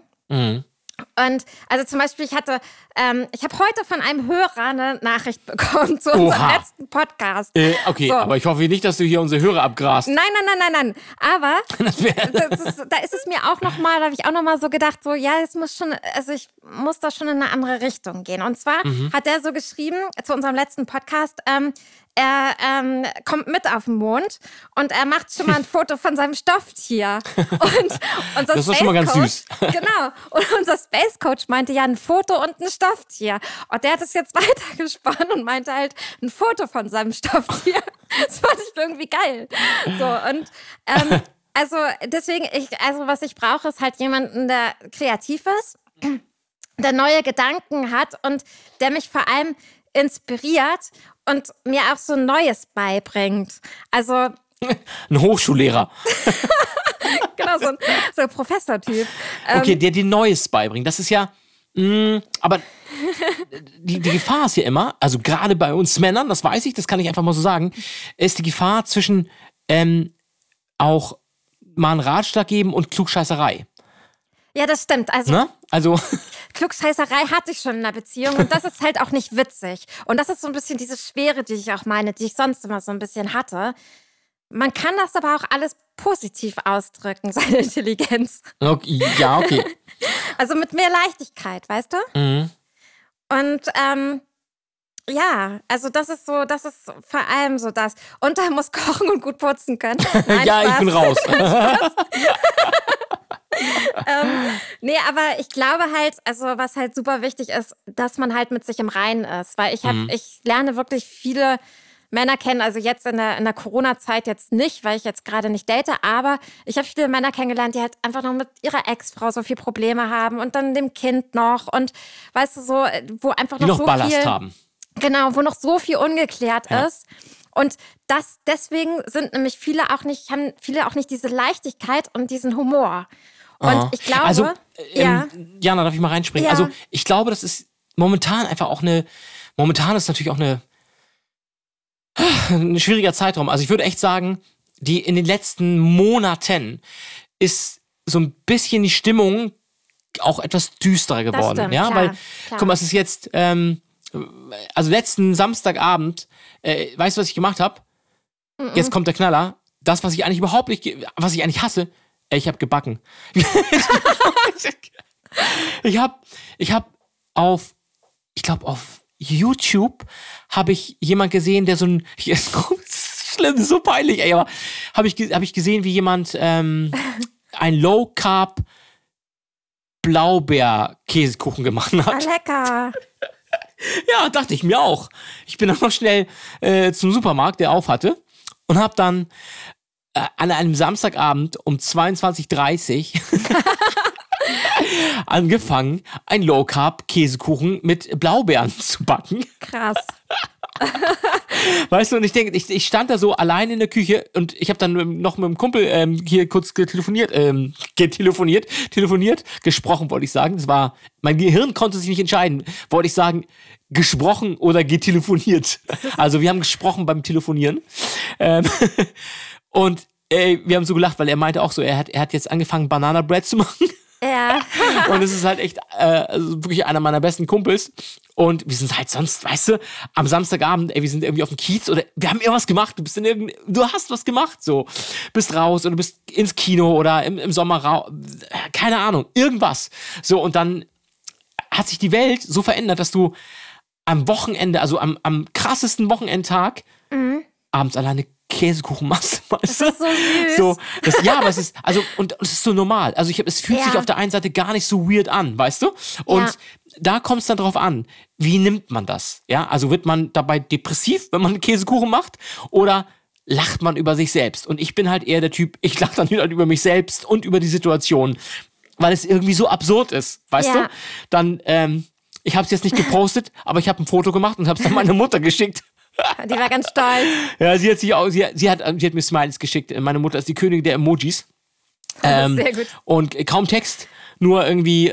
Und also zum Beispiel, ich habe heute von einem Hörer eine Nachricht bekommen zu unserem Oha. letzten Podcast. Okay, So. aber ich hoffe nicht, dass du hier unsere Hörer abgrast. Nein. Aber Das wär, da ist es mir auch nochmal, da habe ich auch nochmal so gedacht, so, ja, es muss schon, also ich muss da schon in eine andere Richtung gehen. Und zwar hat er so geschrieben zu unserem letzten Podcast, er kommt mit auf den Mond und er macht schon mal ein Foto von seinem Stofftier. Und unser Das ist schon mal ganz Space süß. Coach, genau. Und unser Space Coach meinte ja ein Foto und ein Stofftier. Und der hat es jetzt weitergesponnen und meinte halt ein Foto von seinem Stofftier. Das fand ich irgendwie geil. So, und also deswegen, was ich brauche, ist halt jemanden, der kreativ ist, der neue Gedanken hat und der mich vor allem inspiriert und mir auch so Neues beibringt. Also ein Hochschullehrer. genau, so ein Professortyp. Okay, der dir Neues beibringt. Das ist ja, aber die Gefahr ist ja immer, also gerade bei uns Männern, das weiß ich, das kann ich einfach mal so sagen, ist die Gefahr zwischen auch mal einen Ratschlag geben und Klugscheißerei. Ja, das stimmt. Also Ne? Also, Klugscheißerei hatte ich schon in einer Beziehung und das ist halt auch nicht witzig. Und das ist so ein bisschen diese Schwere, die ich auch meine, die ich sonst immer so ein bisschen hatte. Man kann das aber auch alles positiv ausdrücken, seine Intelligenz. okay, ja, okay. Also mit mehr Leichtigkeit, weißt du? Und ja, also das ist vor allem so das. Und er muss kochen und gut putzen können. Nein, Ja, ich Spaß. bin raus. Nee, aber ich glaube halt, also was halt super wichtig ist, dass man halt mit sich im Reinen ist. Weil ich lerne wirklich viele Männer kennen, also jetzt in der Corona-Zeit jetzt nicht, weil ich jetzt gerade nicht date, aber ich habe viele Männer kennengelernt, die halt einfach noch mit ihrer Ex-Frau so viel Probleme haben und dann dem Kind noch und weißt du so, wo einfach Die noch so Ballast viel, haben. genau, wo noch so viel ungeklärt Ja. ist. Und deswegen haben viele auch nicht diese Leichtigkeit und diesen Humor. Und Aha. ich glaube, Also, ja. Jana, darf ich mal reinspringen? Ja. Also, ich glaube, das ist momentan einfach auch momentan ist natürlich auch ein schwieriger Zeitraum. Also, ich würde echt sagen, in den letzten Monaten ist so ein bisschen die Stimmung auch etwas düsterer geworden. stimmt, ja, klar, weil, klar. guck mal, es ist jetzt, also letzten Samstagabend, weißt du, was ich gemacht habe? Jetzt kommt der Knaller. Das, was ich eigentlich was ich eigentlich hasse, ich habe gebacken. Ich habe auf YouTube habe ich jemand gesehen, der so ein, schlimm, so peinlich, ey, aber habe ich gesehen, wie jemand ein Low Carb Blaubeer-Käsekuchen gemacht Ah, hat. lecker. Ja, dachte ich mir auch. Ich bin dann noch schnell zum Supermarkt, der auf hatte, und habe dann an einem Samstagabend um 22:30 angefangen, ein Low-Carb-Käsekuchen mit Blaubeeren zu backen. Krass. Weißt du, und ich stand da so allein in der Küche und ich habe dann noch mit dem Kumpel hier kurz gesprochen, wollte ich sagen. Mein Gehirn konnte sich nicht entscheiden, wollte ich sagen, gesprochen oder getelefoniert. Also wir haben gesprochen beim Telefonieren. Und wir haben so gelacht, weil er meinte auch so, er hat jetzt angefangen, Banana Bread zu machen. Ja. Und es ist halt echt also wirklich einer meiner besten Kumpels. Und wir sind halt sonst, weißt du, am Samstagabend, wir sind irgendwie auf dem Kiez oder wir haben irgendwas gemacht. Du hast was gemacht, so. Bist raus oder bist ins Kino oder im Sommer raus. Keine Ahnung, irgendwas. So, und dann hat sich die Welt so verändert, dass du am Wochenende, also am krassesten Wochenendtag, abends alleine Käsekuchen machst, weißt du? Das ist so süß. Aber es ist, und es ist so normal. Also es fühlt sich auf der einen Seite gar nicht so weird an, weißt du? Und da kommt es dann drauf an, wie nimmt man das? Ja, also wird man dabei depressiv, wenn man einen Käsekuchen macht? Oder lacht man über sich selbst? Und ich bin halt eher der Typ, ich lache dann wieder über mich selbst und über die Situation, weil es irgendwie so absurd ist, weißt du? Dann, ich habe es jetzt nicht gepostet, aber ich habe ein Foto gemacht und habe es dann meiner Mutter geschickt. Die war ganz stolz. Ja, sie hat mir Smileys geschickt. Meine Mutter ist die Königin der Emojis. Sehr gut. Und kaum Text, nur irgendwie,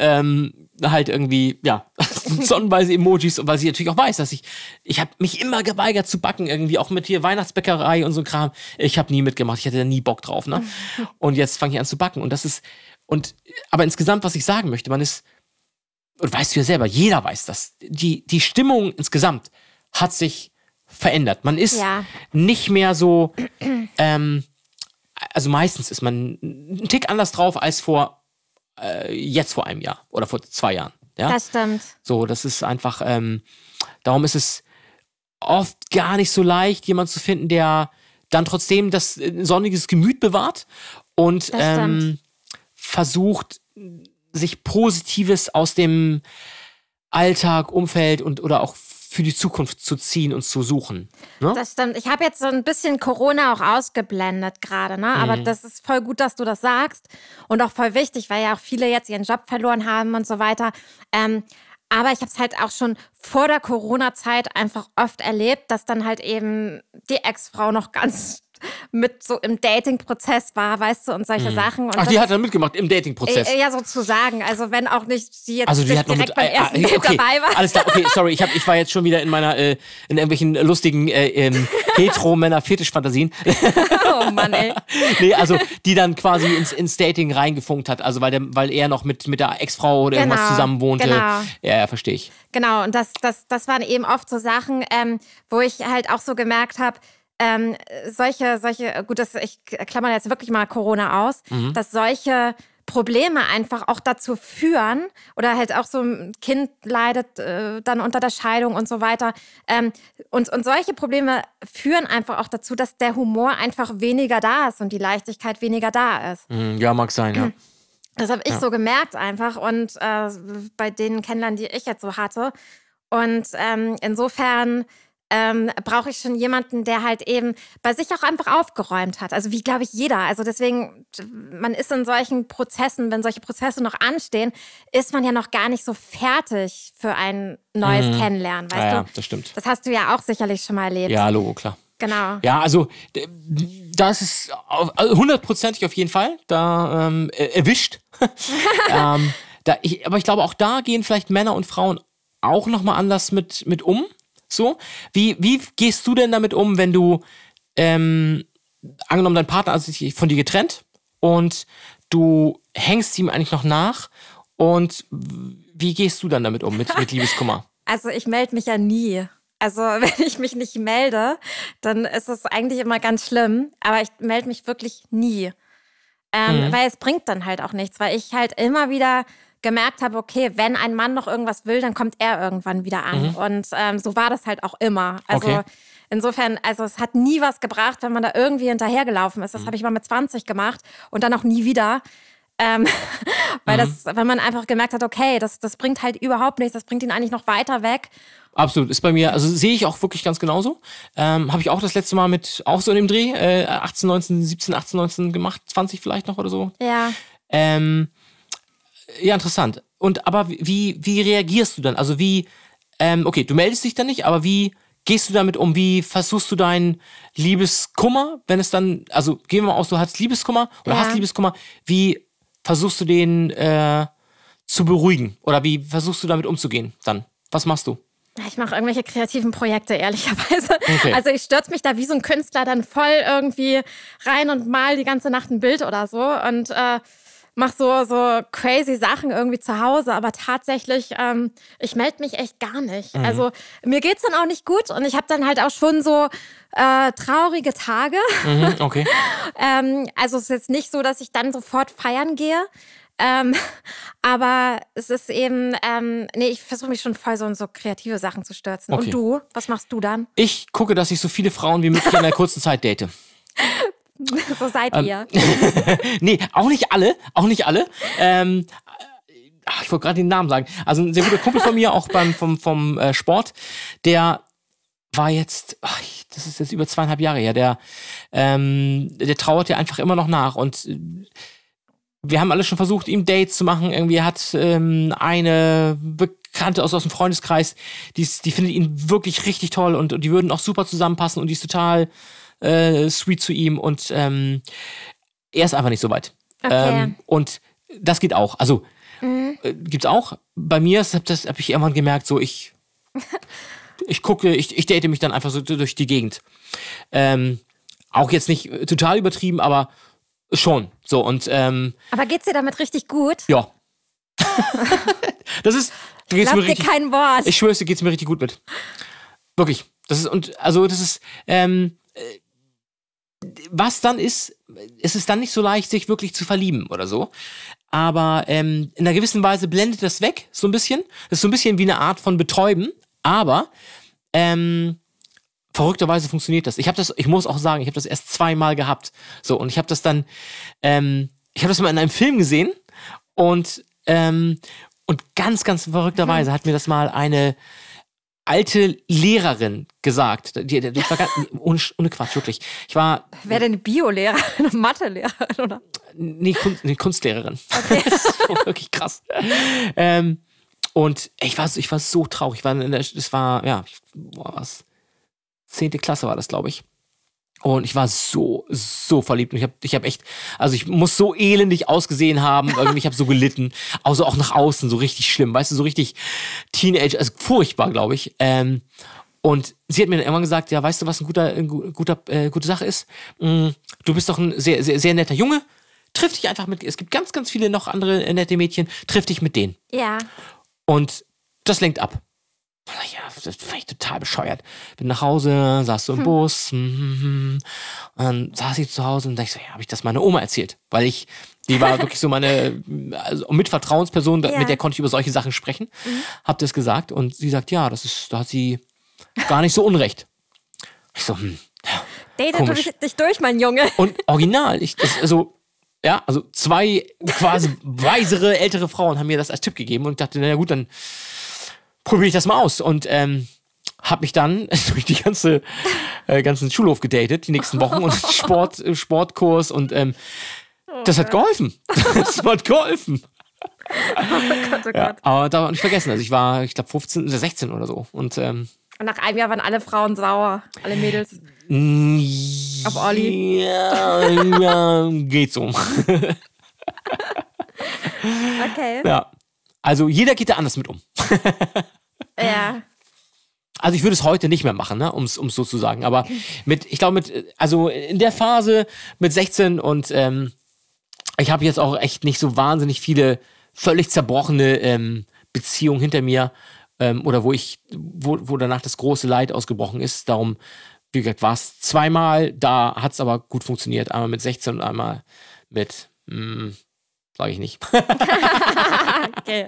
sonnenweise Emojis. Und weil sie natürlich auch weiß, dass ich habe mich immer geweigert zu backen, irgendwie, auch mit hier Weihnachtsbäckerei und so Kram. Ich habe nie mitgemacht, ich hatte da nie Bock drauf, ne? Und jetzt fange ich an zu backen. Aber insgesamt, was ich sagen möchte, und weißt du ja selber, jeder weiß das, die Stimmung insgesamt hat sich verändert. Man ist nicht mehr so, also meistens ist man einen Tick anders drauf als jetzt vor einem Jahr oder vor 2 Jahren. Ja? Das stimmt. So, das ist einfach, darum ist es oft gar nicht so leicht, jemanden zu finden, der dann trotzdem das sonniges Gemüt bewahrt und versucht, sich Positives aus dem Alltag, Umfeld oder auch für die Zukunft zu ziehen und zu suchen. Ne? Das stimmt. Ich habe jetzt so ein bisschen Corona auch ausgeblendet gerade, ne? Aber das ist voll gut, dass du das sagst. Und auch voll wichtig, weil ja auch viele jetzt ihren Job verloren haben und so weiter. Aber ich habe es halt auch schon vor der Corona-Zeit einfach oft erlebt, dass dann halt eben die Ex-Frau noch ganz mit so im Dating-Prozess war, weißt du, und solche Sachen. Und die hat dann mitgemacht im Dating-Prozess? Ja, sozusagen. Also wenn auch nicht sie jetzt also die hat noch direkt beim ersten Date dabei war. Alles klar, okay, sorry, ich war jetzt schon wieder in meiner, in irgendwelchen lustigen Hetero-Männer-Fetisch-Fantasien. Oh Mann, ey. Nee, also die dann quasi ins Dating reingefunkt hat, also weil er noch mit der Ex-Frau oder irgendwas zusammen wohnte. Genau. Ja, verstehe ich. Genau, und das waren eben oft so Sachen, wo ich halt auch so gemerkt habe, solche, gut, ich klammer jetzt wirklich mal Corona aus, dass solche Probleme einfach auch dazu führen oder halt auch so ein Kind leidet dann unter der Scheidung und so weiter. Und solche Probleme führen einfach auch dazu, dass der Humor einfach weniger da ist und die Leichtigkeit weniger da ist. Ja, mag sein, ja. Das habe ich so gemerkt einfach und bei den Kennenlernen, die ich jetzt so hatte. Und insofern brauche ich schon jemanden, der halt eben bei sich auch einfach aufgeräumt hat. Also wie, glaube ich, jeder. Also deswegen, man ist in solchen Prozessen, wenn solche Prozesse noch anstehen, ist man ja noch gar nicht so fertig für ein neues Kennenlernen, weißt du? Ja, das stimmt. Das hast du ja auch sicherlich schon mal erlebt. Ja, Logo, klar. Genau. Ja, also das ist 100%ig auf jeden Fall da erwischt. Aber ich glaube, auch da gehen vielleicht Männer und Frauen auch nochmal anders mit um. So, wie gehst du denn damit um, wenn du, angenommen, dein Partner hat sich von dir getrennt und du hängst ihm eigentlich noch nach und wie gehst du dann damit um, mit Liebeskummer? Also ich melde mich ja nie. Also wenn ich mich nicht melde, dann ist es eigentlich immer ganz schlimm, aber ich melde mich wirklich nie. Weil es bringt dann halt auch nichts, weil ich halt immer wieder gemerkt habe, okay, wenn ein Mann noch irgendwas will, dann kommt er irgendwann wieder an. Und so war das halt auch immer. Also insofern, also es hat nie was gebracht, wenn man da irgendwie hinterhergelaufen ist. Das habe ich mal mit 20 gemacht und dann auch nie wieder. Weil man einfach gemerkt hat, okay, das bringt halt überhaupt nichts, das bringt ihn eigentlich noch weiter weg. Absolut, ist bei mir, also sehe ich auch wirklich ganz genauso. Habe ich auch das letzte Mal auch so in dem Dreh, 18, 19 gemacht, 20 vielleicht noch oder so. Ja. Ja, interessant. Und aber wie reagierst du dann? Also okay, du meldest dich dann nicht, aber wie gehst du damit um? Wie versuchst du deinen Liebeskummer, wenn es dann, also gehen wir mal aus, du hast Liebeskummer oder Ja. hast Liebeskummer, wie versuchst du den zu beruhigen? Oder wie versuchst du damit umzugehen dann? Was machst du? Ich mache irgendwelche kreativen Projekte, ehrlicherweise. Okay. Also ich stürze mich da wie so ein Künstler dann voll irgendwie rein und mal die ganze Nacht ein Bild oder so und mache so crazy Sachen irgendwie zu Hause. Aber tatsächlich, ich melde mich echt gar nicht. Also mir geht's dann auch nicht gut und ich habe dann halt auch schon so traurige Tage. Okay. Also es ist jetzt nicht so, dass ich dann sofort feiern gehe. Aber es ist eben, ich versuche mich schon voll so in so kreative Sachen zu stürzen. Okay. Und du? Was machst du dann? Ich gucke, dass ich so viele Frauen wie möglich in einer kurzen Zeit date. So seid ihr. Nee, auch nicht alle. Ich wollte gerade den Namen sagen. Also ein sehr guter Kumpel von mir, auch vom Sport, der war jetzt, das ist jetzt über 2,5 Jahre her, der trauert ja einfach immer noch nach und wir haben alle schon versucht, ihm Dates zu machen. Irgendwie er hat eine Bekannte aus dem Freundeskreis, die findet ihn wirklich richtig toll und die würden auch super zusammenpassen und die ist total sweet zu ihm und er ist einfach nicht so weit. Okay. Und das geht auch. Also gibt's auch. Bei mir hab ich irgendwann gemerkt, so ich gucke, ich date mich dann einfach so durch die Gegend. Auch jetzt nicht total übertrieben, aber schon. So und Aber geht's dir damit richtig gut? ja. Da geht's mir Glaub dir richtig. kein Wort. Ich schwöre, dir geht's mir richtig gut mit. Wirklich. Was dann ist, es ist dann nicht so leicht, sich wirklich zu verlieben oder so. Aber in einer gewissen Weise blendet das weg, so ein bisschen. Das ist so ein bisschen wie eine Art von Betäuben. Aber verrückterweise funktioniert das. Ich muss auch sagen, ich habe das erst 2-mal gehabt. So, und ich habe das dann, ich habe das mal in einem Film gesehen und ganz, ganz verrückterweise hat mir das mal eine alte Lehrerin gesagt. Die war ganz, ohne Quatsch, wirklich. Wer denn eine Biolehrerin, eine Mathelehrerin, oder? Nee, Kunstlehrerin. Okay. Das ist wirklich krass. Und ich war so traurig. Das war, ja, was? 10. Klasse war das, glaube ich. Und ich war so verliebt. Und ich hab echt, also ich muss so elendig ausgesehen haben. Irgendwie, ich habe so gelitten. Also auch nach außen so richtig schlimm. Weißt du, so richtig Teenager, also furchtbar, glaube ich. Und sie hat mir dann irgendwann gesagt, ja, weißt du, was eine gute Sache ist? Du bist doch ein sehr, sehr, sehr netter Junge. Triff dich einfach mit, es gibt ganz, ganz viele noch andere nette Mädchen. Triff dich mit denen. Ja. Und das lenkt ab. Ja, das fand ich total bescheuert. Bin nach Hause, saß so im Bus, und dann saß ich zu Hause und dachte so, ja, habe ich das meiner Oma erzählt? Weil die war wirklich so meine mit Vertrauensperson, Ja. mit der konnte ich über solche Sachen sprechen. Hab das gesagt und sie sagt, ja, da hat sie gar nicht so unrecht. Ich so, Date Komisch. dich durch, mein Junge. Und original, also 2 quasi weisere, ältere Frauen haben mir das als Tipp gegeben und ich dachte, na gut, dann probiere ich das mal aus. Und habe mich dann durch die ganzen Schulhof gedatet, die nächsten Wochen und Sportkurs und das hat geholfen. Das hat geholfen. Oh Gott. Ja, aber da nicht vergessen, also ich war, ich glaube 15 oder 16 oder so. Und Und nach einem Jahr waren alle Frauen sauer, alle Mädels. Auf Olli. Ja, geht so. Okay. Ja. Also jeder geht da anders mit um. Ja. Also ich würde es heute nicht mehr machen, ne, um's so zu sagen. Aber also in der Phase mit 16 und ich habe jetzt auch echt nicht so wahnsinnig viele völlig zerbrochene Beziehungen hinter mir oder wo danach das große Leid ausgebrochen ist. Darum, wie gesagt, war es 2-mal, da hat es aber gut funktioniert. Einmal mit 16 und einmal mit, sage ich nicht. Okay.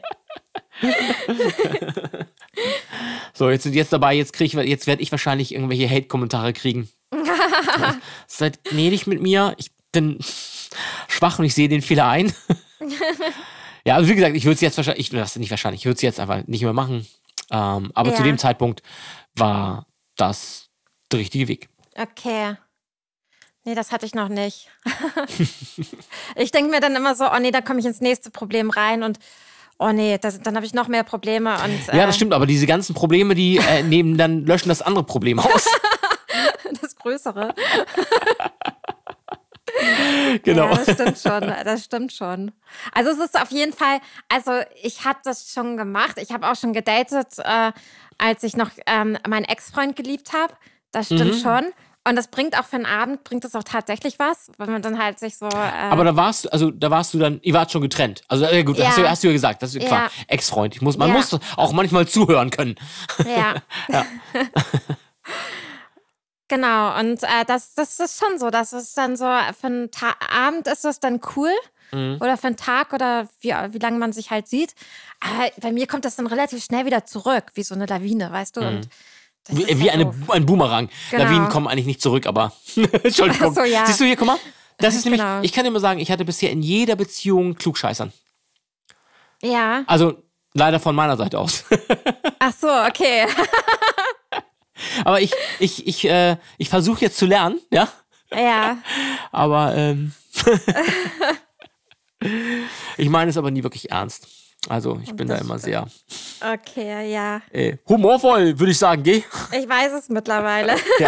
So, jetzt werde ich wahrscheinlich irgendwelche Hate-Kommentare kriegen. Seid gnädig mit mir, ich bin schwach und ich sehe den Fehler ein. Ja, also wie gesagt, ich würde es jetzt wahrscheinlich, ich würde es jetzt einfach nicht mehr machen. Aber Ja. zu dem Zeitpunkt war das der richtige Weg. Okay. Nee, das hatte ich noch nicht. Ich denke mir dann immer so, oh nee, da komme ich ins nächste Problem rein und oh nee, dann habe ich noch mehr Probleme. Und, Ja, das stimmt, aber diese ganzen Probleme, die dann löschen das andere Problem aus. das Größere. Genau. Ja, das stimmt schon. Also es ist auf jeden Fall, also ich habe das schon gemacht. Ich habe auch schon gedatet, als ich noch meinen Ex-Freund geliebt habe. Das stimmt schon. Und das bringt auch für einen Abend, bringt das auch tatsächlich was, wenn man dann halt sich so... Aber da warst du dann, ihr wart schon getrennt. Also gut, Ja. hast du ja gesagt, das ist klar, Ja. Ex-Freund. Man Ja. muss auch manchmal zuhören können. Ja. Ja. Genau, und das ist schon so, dass es dann so für einen Abend ist das dann cool oder für einen Tag oder wie lange man sich halt sieht. Aber bei mir kommt das dann relativ schnell wieder zurück, wie so eine Lawine, weißt du? Und das ist Wie halt so. ein Boomerang. Genau. Lawinen kommen eigentlich nicht zurück, aber Entschuldigung. Ach so, ja. Siehst du hier, guck mal, das ist nämlich, Genau. ich kann dir mal sagen, ich hatte bisher in jeder Beziehung Klugscheißern. Ja, Also leider von meiner Seite aus. ach so, okay. Aber ich versuche jetzt zu lernen, ja. Ja, Aber ich meine es aber nie wirklich ernst. Also ich bin da immer sehr okay, ja. humorvoll, würde ich sagen, geh. Ich weiß es mittlerweile. Ja.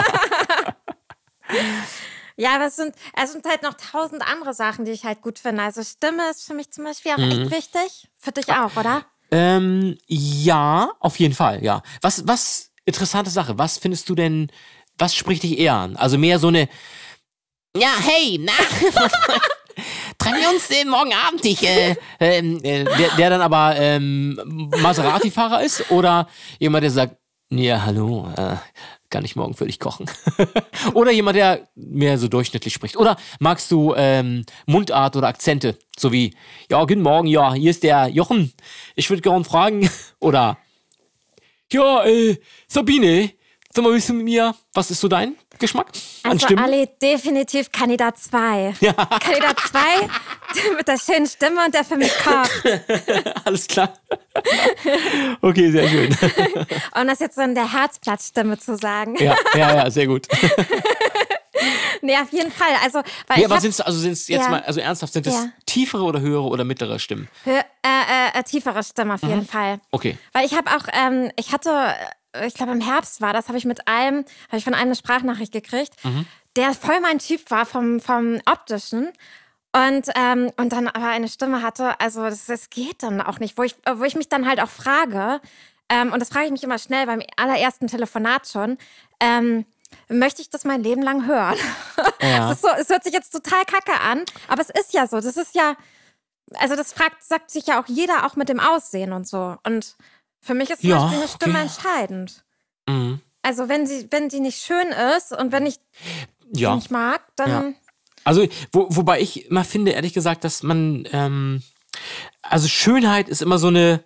Ja, aber es sind halt noch 1000 andere Sachen, die ich halt gut finde. Also Stimme ist für mich zum Beispiel auch echt wichtig. Für dich auch, oder? Ja, auf jeden Fall, ja. Was, interessante Sache, was findest du denn, was spricht dich eher an? Also mehr so eine, ja, hey, na, treffen wir uns morgen Abend, der dann aber Maserati-Fahrer ist oder jemand, der sagt, ja, hallo, kann ich morgen für dich kochen? Oder jemand, der mehr so durchschnittlich spricht. Oder magst du Mundart oder Akzente? So wie, ja, guten Morgen, ja, hier ist der Jochen. Ich würde gerne fragen. Oder, ja, Sabine, sag mal, willst du mit mir, was ist so dein Geschmack an Also Stimmen? Ali, definitiv Kandidat 2. Kandidat 2 mit der schönen Stimme und der für mich kocht. Alles klar. Okay, sehr schön. Um das jetzt so in der Herzplatzstimme zu sagen. Ja, sehr gut. Nee, auf jeden Fall. Also, weil Ja, ich aber sind's jetzt Ja. mal, also ernsthaft, sind das Ja. tiefere oder höhere oder mittlere Stimmen? tiefere Stimme auf jeden Fall. Okay. Weil ich habe auch, ich hatte, ich glaube im Herbst war das, habe ich von einem eine Sprachnachricht gekriegt, der voll mein Typ war vom Optischen. Und dann aber eine Stimme hatte, also das geht dann auch nicht, wo ich mich dann halt auch frage, und das frage ich mich immer schnell beim allerersten Telefonat schon, möchte ich das mein Leben lang hören? Ja. Es hört sich jetzt total kacke an, aber es ist ja so, das ist ja, also sagt sich ja auch jeder, auch mit dem Aussehen und so. Und für mich ist zum Ja, Beispiel eine Stimme okay. entscheidend. Mhm. Also wenn sie nicht schön ist und wenn ich sie Ja. nicht mag, dann... Ja. Also, wobei ich immer finde, ehrlich gesagt, dass man, also Schönheit ist immer so eine,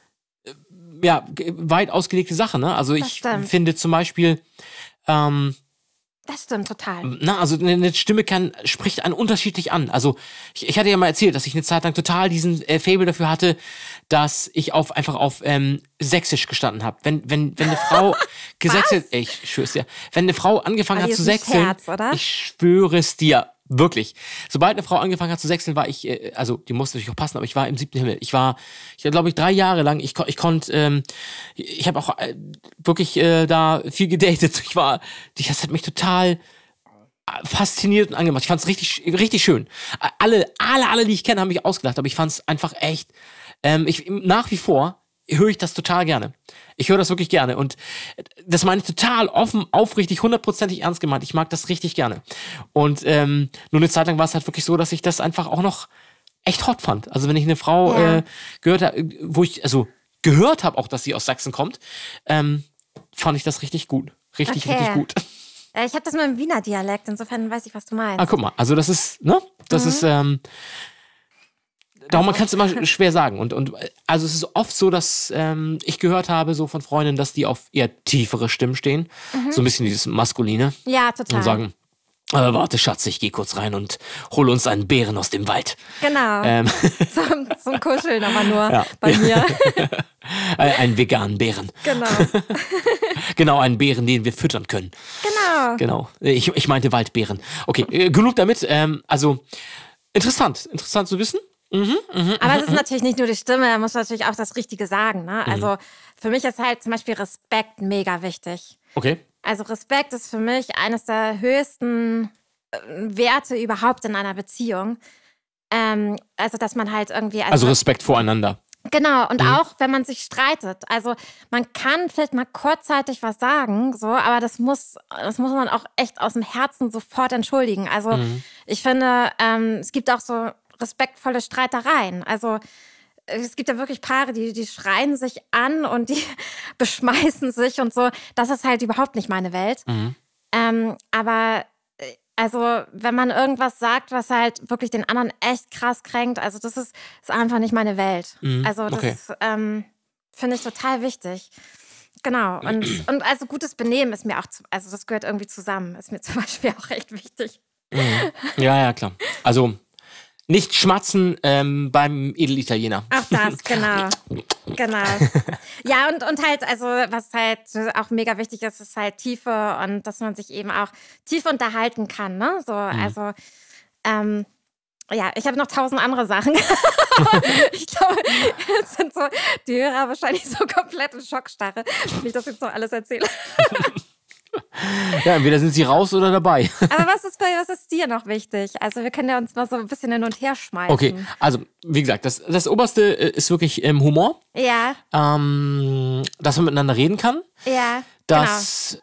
weit ausgelegte Sache, ne? Also ich stimmt. finde zum Beispiel, Das stimmt total. also eine Stimme spricht einen unterschiedlich an. Also ich hatte ja mal erzählt, dass ich eine Zeit lang total diesen Faible dafür hatte, dass ich einfach auf Sächsisch gestanden habe. Wenn eine Frau gesächselt, ich schwör's dir, wenn eine Frau angefangen Aber hat hier zu ist ein sächseln, Scherz, oder? ich schwöre es dir, wirklich. Sobald eine Frau angefangen hat zu sächseln, war ich, also die musste natürlich auch passen, aber ich war im 7. Himmel. Ich war glaube ich 3 Jahre lang, ich konnte, ich habe auch wirklich da viel gedatet. Das hat mich total fasziniert und angemacht. Ich fand es richtig, richtig schön. Alle, die ich kenne, haben mich ausgelacht, aber ich fand es einfach echt, nach wie vor höre ich das total gerne. Ich höre das wirklich gerne und das meine ich total offen, aufrichtig, 100%ig ernst gemeint. Ich mag das richtig gerne. Und nur eine Zeit lang war es halt wirklich so, dass ich das einfach auch noch echt hot fand. Also wenn ich eine Frau Ja. gehört habe, gehört habe auch, dass sie aus Sachsen kommt, fand ich das richtig gut. Richtig, Okay. richtig gut. Ich habe das nur im Wiener Dialekt, insofern weiß ich, was du meinst. Ah, guck mal, also das ist, ne? Das ist, darum, man kann es immer schwer sagen. Und also es ist oft so, dass ich gehört habe, so von Freundinnen, dass die auf eher tiefere Stimmen stehen. So ein bisschen dieses Maskuline. Ja, total. Und sagen, warte, Schatz, ich gehe kurz rein und hole uns einen Bären aus dem Wald. Genau. Zum Kuscheln aber nur bei mir. Einen veganen Bären. Genau. Genau, einen Bären, den wir füttern können. Genau. Ich meinte Waldbären. Okay, genug damit. Also, interessant zu wissen. Aber es ist natürlich nicht nur die Stimme, er muss natürlich auch das Richtige sagen. Ne? Also für mich ist halt zum Beispiel Respekt mega wichtig. Okay. Also Respekt ist für mich eines der höchsten Werte überhaupt in einer Beziehung. Also dass man halt irgendwie... Also Respekt voreinander. Genau, und auch wenn man sich streitet. Also man kann vielleicht mal kurzzeitig was sagen, so, aber das muss man auch echt aus dem Herzen sofort entschuldigen. Also ich finde, es gibt auch so respektvolle Streitereien. Also es gibt ja wirklich Paare, die schreien sich an und die beschmeißen sich und so. Das ist halt überhaupt nicht meine Welt. Aber also wenn man irgendwas sagt, was halt wirklich den anderen echt krass kränkt, also das ist einfach nicht meine Welt. Also das finde ich total wichtig. Genau. Und also gutes Benehmen ist mir auch, also das gehört irgendwie zusammen, ist mir zum Beispiel auch echt wichtig. Ja, klar. Also nicht schmatzen beim Edelitaliener. Auch das, genau. Ja, und halt, also was halt auch mega wichtig ist, ist halt Tiefe und dass man sich eben auch tief unterhalten kann, ne? So, also, ja, ich habe noch 1000 andere Sachen. Ich glaube, jetzt sind so die Hörer wahrscheinlich so komplett in Schockstarre, wenn ich das jetzt noch alles erzähle. Ja, entweder sind sie raus oder dabei. Aber was ist dir noch wichtig? Also wir können ja uns mal so ein bisschen hin und her schmeißen. Okay, also wie gesagt, das Oberste ist wirklich Humor. Ja. Dass man miteinander reden kann. Ja, dass,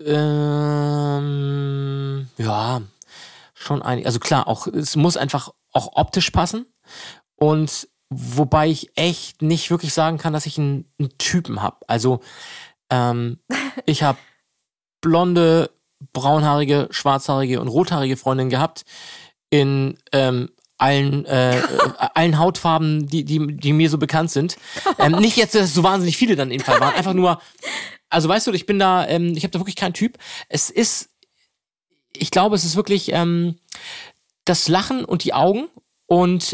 ja, schon einig. Also klar, auch es muss einfach auch optisch passen. Und wobei ich echt nicht wirklich sagen kann, dass ich einen Typen habe. Also ich habe blonde, braunhaarige, schwarzhaarige und rothaarige Freundinnen gehabt in allen Hautfarben, die mir so bekannt sind. Nicht jetzt, dass es so wahnsinnig viele dann im Fall waren. Einfach nur, also weißt du, ich bin da, ich habe da wirklich keinen Typ. Ich glaube, es ist wirklich das Lachen und die Augen und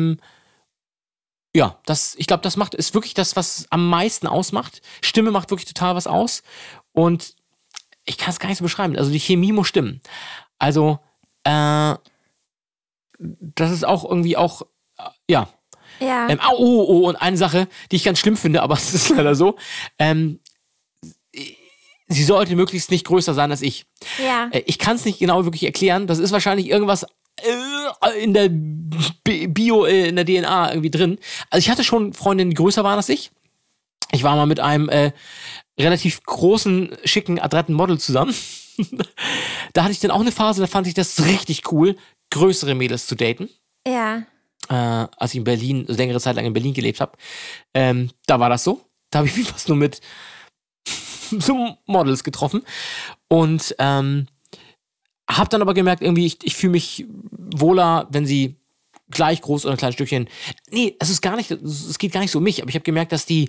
ja, ich glaube, das ist wirklich das, was am meisten ausmacht. Stimme macht wirklich total was aus und ich kann es gar nicht so beschreiben. Also die Chemie muss stimmen. Also, das ist auch irgendwie auch, ja. Ja. Und eine Sache, die ich ganz schlimm finde, aber es ist leider so, sie sollte möglichst nicht größer sein als ich. Ja. Ich kann es nicht genau wirklich erklären. Das ist wahrscheinlich irgendwas in der in der DNA irgendwie drin. Also ich hatte schon Freundinnen, die größer waren als ich. Ich war mal mit einem relativ großen, schicken, adretten Model zusammen. Da hatte ich dann auch eine Phase, da fand ich das richtig cool, größere Mädels zu daten. Ja. Als ich in Berlin, längere Zeit lang in Berlin gelebt habe. Da war das so. Da habe ich mich fast nur mit so Models getroffen. Und habe dann aber gemerkt, irgendwie, ich fühle mich wohler, wenn sie gleich groß oder ein kleines Stückchen. Nee, es geht gar nicht so um mich, aber ich habe gemerkt, dass die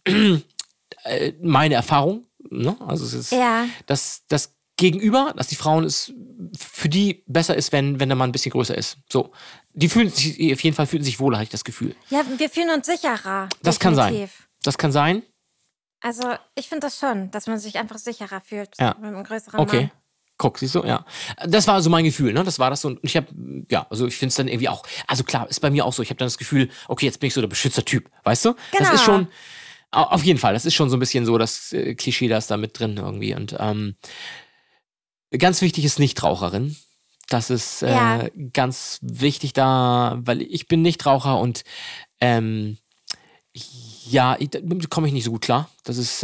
meine Erfahrung, ne? Also es ist das Gegenüber, dass die Frauen für die besser ist, wenn der Mann ein bisschen größer ist. So. Die fühlen sich wohler, habe ich das Gefühl. Ja, wir fühlen uns sicherer. Das kann sein. Das kann sein. Also ich finde das schon, dass man sich einfach sicherer fühlt mit einem größeren Okay. Mann. Guck, siehst du, ja. Das war so mein Gefühl, ne? Das war das so. Und ich habe, also ich finde es dann irgendwie auch, also klar, ist bei mir auch so. Ich habe dann das Gefühl, okay, jetzt bin ich so der Beschützertyp, weißt du? Genau. Das ist schon, auf jeden Fall, das ist schon so ein bisschen so das Klischee, das da mit drin irgendwie. Und ganz wichtig ist Nichtraucherin. Das ist ganz wichtig da, weil ich bin Nichtraucher und da komme ich nicht so gut klar. Das ist,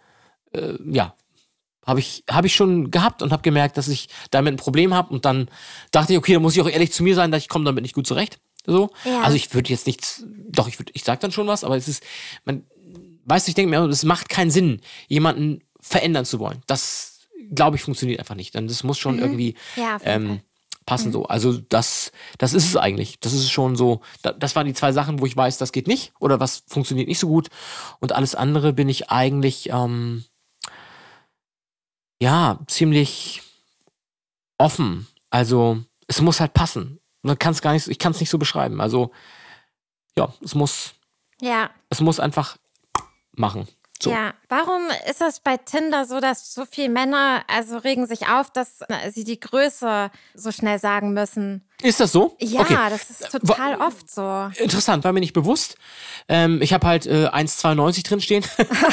habe ich schon gehabt und habe gemerkt, dass ich damit ein Problem habe. Und dann dachte ich, okay, da muss ich auch ehrlich zu mir sein, dass ich komme damit nicht gut zurecht. So. Ja. Also ich würde jetzt nichts, doch, ich sag dann schon was, aber es ist, ich denke mir, es macht keinen Sinn, jemanden verändern zu wollen. Das, glaube ich, funktioniert einfach nicht. Denn das muss schon irgendwie passen so. Also das ist es eigentlich. Das ist schon so, das waren die 2 Sachen, wo ich weiß, das geht nicht oder was funktioniert nicht so gut. Und alles andere bin ich eigentlich, ziemlich offen. Also, es muss halt passen. Ich kann es nicht so beschreiben. Also, ja, es muss einfach machen. So. Ja, warum ist das bei Tinder so, dass so viele Männer also regen sich auf, dass sie die Größe so schnell sagen müssen? Ist das so? Ja, Okay. das ist total oft so. Interessant, war mir nicht bewusst. Ich habe halt 1,92 drinstehen.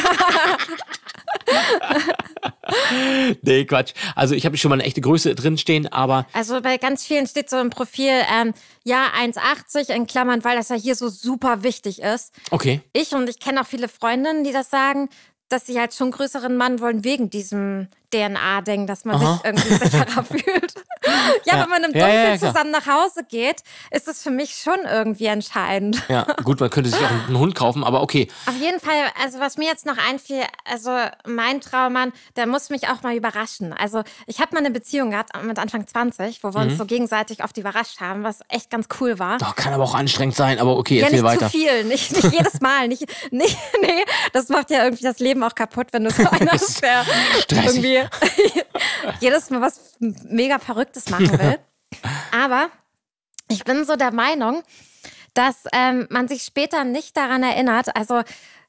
Nee, Quatsch. Also ich habe schon mal eine echte Größe drinstehen, aber Also bei ganz vielen steht so im Profil, ja, 1,80 in Klammern, weil das ja hier so super wichtig ist. okay. Ich kenne auch viele Freundinnen, die das sagen, dass sie halt schon einen größeren Mann wollen wegen diesem DNA-Ding, dass man sich irgendwie sicherer fühlt. Ja, wenn man im Dunkeln klar. zusammen nach Hause geht, ist das für mich schon irgendwie entscheidend. Ja, gut, man könnte sich auch einen Hund kaufen, aber okay. Auf jeden Fall, also was mir jetzt noch einfiel, also mein Traummann, der muss mich auch mal überraschen. Also ich habe mal eine Beziehung gehabt mit Anfang 20, wo wir uns so gegenseitig oft überrascht haben, was echt ganz cool war. Doch, kann aber auch anstrengend sein, aber okay, Ja, erzähl nicht weiter. zu viel, nicht jedes Mal. Nee, das macht ja irgendwie das Leben auch kaputt, wenn du so einer bist, der Stressig. irgendwie jedes Mal was mega Verrücktes machen will. Aber ich bin so der Meinung, dass man sich später nicht daran erinnert, also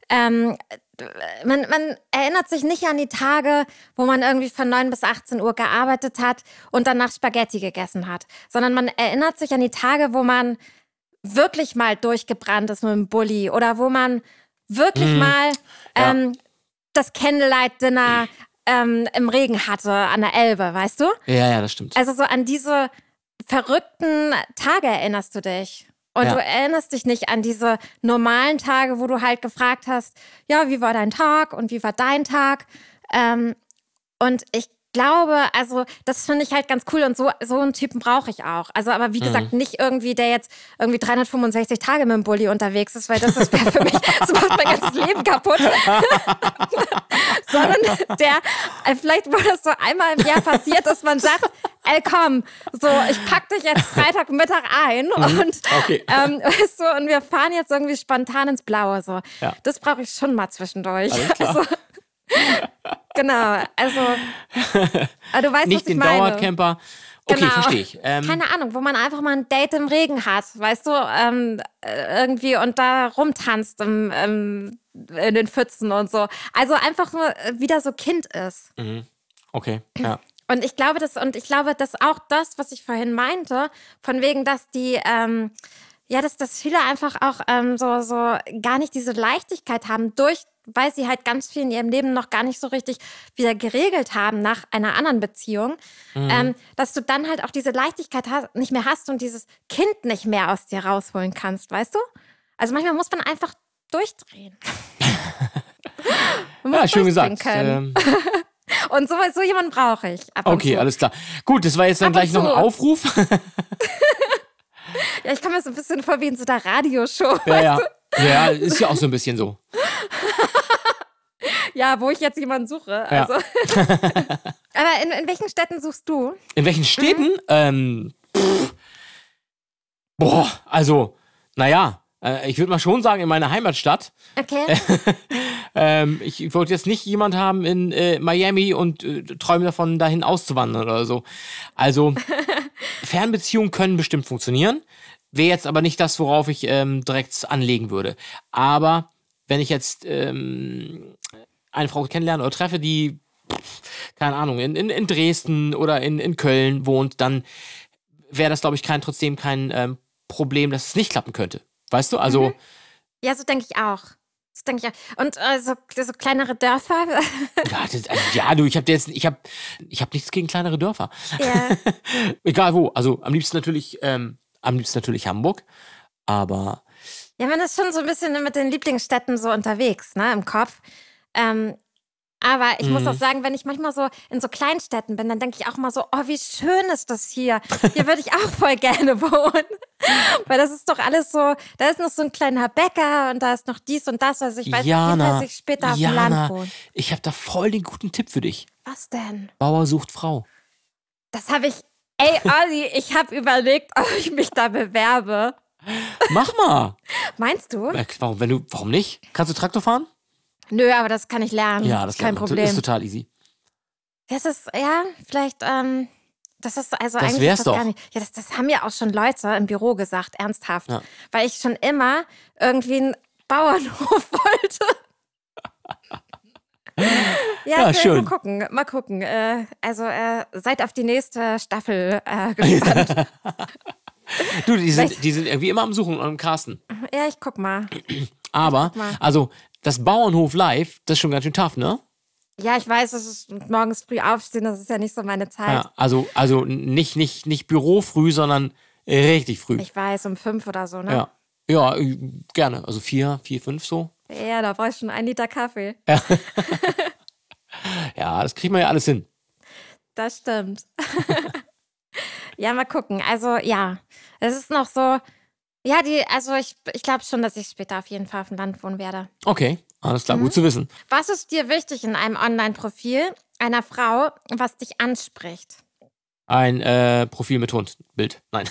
man erinnert sich nicht an die Tage, wo man irgendwie von 9 bis 18 Uhr gearbeitet hat und danach Spaghetti gegessen hat, sondern man erinnert sich an die Tage, wo man wirklich mal durchgebrannt ist mit dem Bulli oder wo man wirklich mal das Candlelight-Dinner im Regen hatte an der Elbe, weißt du? Ja, das stimmt. Also so an diese verrückten Tage erinnerst du dich. Und Ja. du erinnerst dich nicht an diese normalen Tage, wo du halt gefragt hast, ja, wie war dein Tag und wie war dein Tag? Und ich glaube, also das finde ich halt ganz cool und so einen Typen brauche ich auch. Also aber wie gesagt, nicht irgendwie, der jetzt irgendwie 365 Tage mit dem Bulli unterwegs ist, weil das wäre für mich, das macht mein ganzes Leben kaputt. Sondern der, vielleicht wo das so einmal im Jahr passiert, dass man sagt, ey komm, so ich pack dich jetzt Freitagmittag ein und Okay. weißt du, und wir fahren jetzt irgendwie spontan ins Blaue. So. Ja. Das brauche ich schon mal zwischendurch. Alles klar. Also, genau, also aber du weißt, Nicht was ich den meine. Dauercamper. Okay, Genau. verstehe ich. Keine Ahnung, wo man einfach mal ein Date im Regen hat, weißt du, irgendwie und da rumtanzt in den Pfützen und so. Also einfach nur wieder so Kind ist. Okay, ja. Und ich glaube, dass auch das, was ich vorhin meinte, von wegen, dass die, dass viele einfach auch so gar nicht diese Leichtigkeit haben, weil sie halt ganz viel in ihrem Leben noch gar nicht so richtig wieder geregelt haben nach einer anderen Beziehung, dass du dann halt auch diese Leichtigkeit nicht mehr hast und dieses Kind nicht mehr aus dir rausholen kannst, weißt du? Also manchmal muss man einfach durchdrehen. Man muss Ja, schön durchdrehen gesagt. können. Und so jemanden brauche ich ab und Okay, zu. alles klar. Gut, das war jetzt dann Ab und gleich noch ein zu. Aufruf. Ja, ich komme mir so ein bisschen vor wie in so einer Radioshow. Ja. Ja, ist ja auch so ein bisschen so. Ja, wo ich jetzt jemanden suche. Ja. Also. Aber in welchen Städten suchst du? In welchen Städten? Also, naja, ich würde mal schon sagen, in meiner Heimatstadt. Okay. Ich wollte jetzt nicht jemand haben in Miami und träume davon, dahin auszuwandern oder so. Also, Fernbeziehungen können bestimmt funktionieren. Wäre jetzt aber nicht das, worauf ich direkt anlegen würde. Aber wenn ich jetzt eine Frau kennenlerne oder treffe, die, keine Ahnung, in Dresden oder in Köln wohnt, dann wäre das, glaube ich, trotzdem kein Problem, dass es nicht klappen könnte. Weißt du? Also, Ja, so denke ich auch. Das denke ich auch. Und so kleinere Dörfer. ich hab nichts gegen kleinere Dörfer. Ja. Egal wo. Also am liebsten natürlich Hamburg. Aber Ja, man ist schon so ein bisschen mit den Lieblingsstädten so unterwegs, ne, im Kopf. Aber ich muss auch sagen, wenn ich manchmal so in so Kleinstädten bin, dann denke ich auch mal so, oh, wie schön ist das hier. Hier würde ich auch voll gerne wohnen. Weil das ist doch alles so, da ist noch so ein kleiner Bäcker und da ist noch dies und das. Also ich weiß nicht, dass ich später auf dem Land wohne. Ich habe da voll den guten Tipp für dich. Was denn? Bauer sucht Frau. Das habe ich, ey Olli, ich habe überlegt, ob ich mich da bewerbe. Mach mal. Meinst du? Warum nicht? Kannst du Traktor fahren? Nö, aber das kann ich lernen. Ja, das ist kein lernt man. Problem. Das ist total easy. Das ist, ja, vielleicht, das ist also Das eigentlich wär's das doch. gar nicht. Ja, das haben ja auch schon Leute im Büro gesagt, ernsthaft. Ja. Weil ich schon immer irgendwie einen Bauernhof wollte. Ja, schön. mal gucken. Seid auf die nächste Staffel gespannt. Du, die sind irgendwie immer am Suchen und am Casten. Ja, ich guck mal. Aber, also, das Bauernhof live, das ist schon ganz schön tough, ne? Ja, ich weiß, es ist morgens früh aufstehen, das ist ja nicht so meine Zeit. Ja, also nicht Büro früh, sondern richtig früh. Ich weiß, um 5 oder so, ne? Ja, gerne. Also 4, 5 so. Ja, da brauche ich schon 1 Liter Kaffee. Ja, das kriegt man ja alles hin. Das stimmt. Ja, mal gucken. Also, ja, es ist noch so. Ja, ich glaube schon, dass ich später auf jeden Fall auf dem Land wohnen werde. Okay, alles klar, gut zu wissen. Was ist dir wichtig in einem Online-Profil einer Frau, was dich anspricht? Ein Profil mit Hundbild. Nein.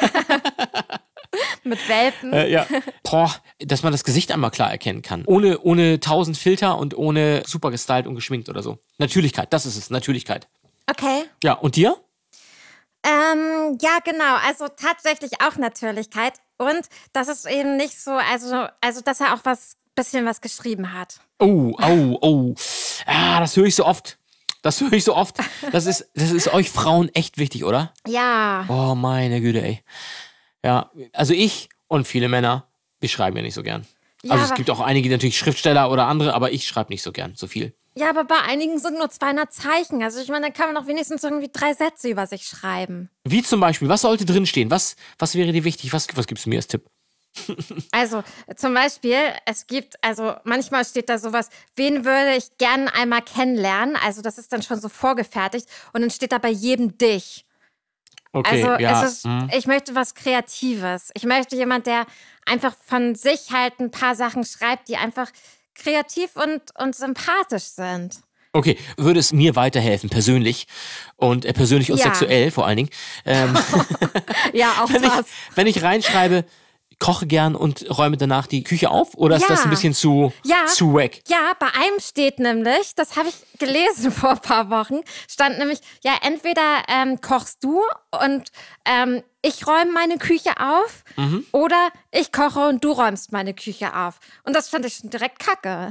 Mit Welpen? Ja. Boah, dass man das Gesicht einmal klar erkennen kann. Ohne 1000 Filter und ohne super gestylt und geschminkt oder so. Natürlichkeit, das ist es, Natürlichkeit. Okay. Ja, und dir? Ja, genau. Also tatsächlich auch Natürlichkeit. Und das ist eben nicht so, also dass er auch bisschen was geschrieben hat. Oh. Das höre ich so oft. Das ist euch Frauen echt wichtig, oder? Ja. Oh, meine Güte, ey. Ja, also ich und viele Männer, wir schreiben ja nicht so gern. Ja, Also es gibt auch einige, die natürlich Schriftsteller oder andere, aber ich schreibe nicht so gern so viel. Ja, aber bei einigen sind nur 200 Zeichen. Also ich meine, da kann man doch wenigstens irgendwie 3 Sätze über sich schreiben. Wie zum Beispiel, was sollte drinstehen? Was wäre dir wichtig? Was gibst du mir als Tipp? Also zum Beispiel, manchmal steht da sowas, wen würde ich gern einmal kennenlernen? Also das ist dann schon so vorgefertigt und dann steht da bei jedem dich. Okay, Also ja. ich möchte was Kreatives. Ich möchte jemand, der einfach von sich halt ein paar Sachen schreibt, die einfach kreativ und sympathisch sind. Okay, würde es mir weiterhelfen, persönlich und sexuell vor allen Dingen. Ja, auch das. Wenn ich reinschreibe, koche gern und räume danach die Küche auf? Oder ist das ein bisschen zu wack? Ja, bei einem steht nämlich, das habe ich gelesen vor ein paar Wochen, stand nämlich, ja, entweder kochst du und ich räume meine Küche auf oder ich koche und du räumst meine Küche auf. Und das fand ich schon direkt kacke.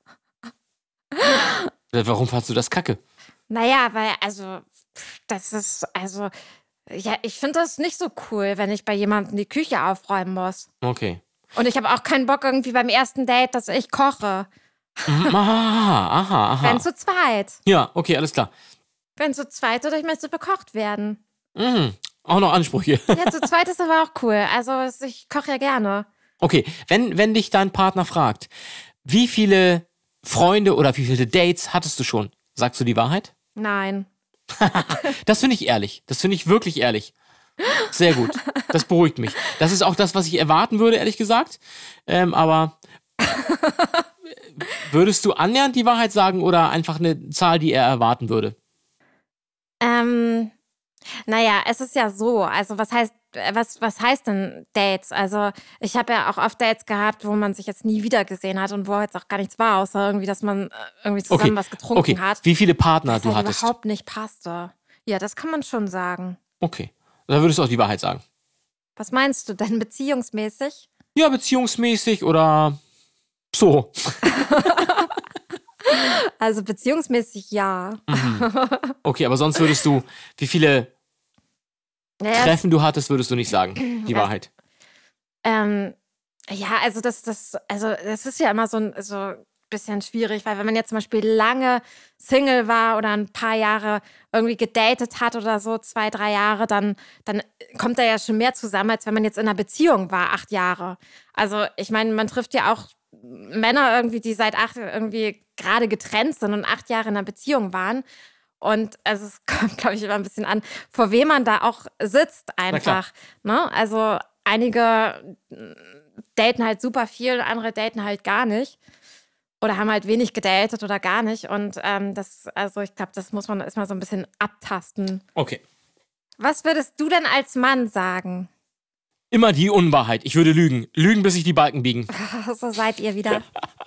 Warum fandst du das kacke? Naja, weil, ja, ich finde das nicht so cool, wenn ich bei jemandem die Küche aufräumen muss. Okay. Und ich habe auch keinen Bock irgendwie beim ersten Date, dass ich koche. Aha. Wenn zu zweit. Ja, okay, alles klar. Wenn zu zweit oder ich möchte bekocht werden. Auch noch Anspruch hier. Ja, zu zweit ist aber auch cool. Also ich koche ja gerne. Okay, wenn dich dein Partner fragt, wie viele Freunde oder wie viele Dates hattest du schon? Sagst du die Wahrheit? Nein. Das finde ich ehrlich. Das finde ich wirklich ehrlich. Sehr gut. Das beruhigt mich. Das ist auch das, was ich erwarten würde, ehrlich gesagt. Aber würdest du annähernd die Wahrheit sagen oder einfach eine Zahl, die er erwarten würde? Naja, es ist ja so. Also was heißt denn Dates? Also ich habe ja auch oft Dates gehabt, wo man sich jetzt nie wieder gesehen hat und wo jetzt auch gar nichts war, außer irgendwie, dass man irgendwie zusammen was getrunken hat. Wie viele Partner was du halt hattest? Überhaupt nicht passte. Ja, das kann man schon sagen. Okay. Da würdest du auch die Wahrheit sagen. Was meinst du denn beziehungsmäßig? Ja, beziehungsmäßig oder so. Also beziehungsmäßig ja. Okay, aber sonst würdest du, wie viele Treffen du hattest, würdest du nicht sagen, die Wahrheit. Ja, also das ist ja immer so ein bisschen schwierig, weil wenn man jetzt zum Beispiel lange Single war oder ein paar Jahre irgendwie gedatet hat oder so, 2, 3 Jahre, dann kommt da ja schon mehr zusammen, als wenn man jetzt in einer Beziehung war, 8 Jahre. Also ich meine, man trifft ja auch Männer irgendwie, die seit 8 irgendwie gerade getrennt sind und 8 Jahre in einer Beziehung waren. Und also es kommt, glaube ich, immer ein bisschen an, vor wem man da auch sitzt einfach. Ne? Also einige daten halt super viel, andere daten halt gar nicht. Oder haben halt wenig gedatet oder gar nicht. Und ich glaube, das muss man erstmal so ein bisschen abtasten. Okay. Was würdest du denn als Mann sagen? Immer die Unwahrheit. Ich würde lügen. Lügen, bis sich die Balken biegen. So seid ihr wieder.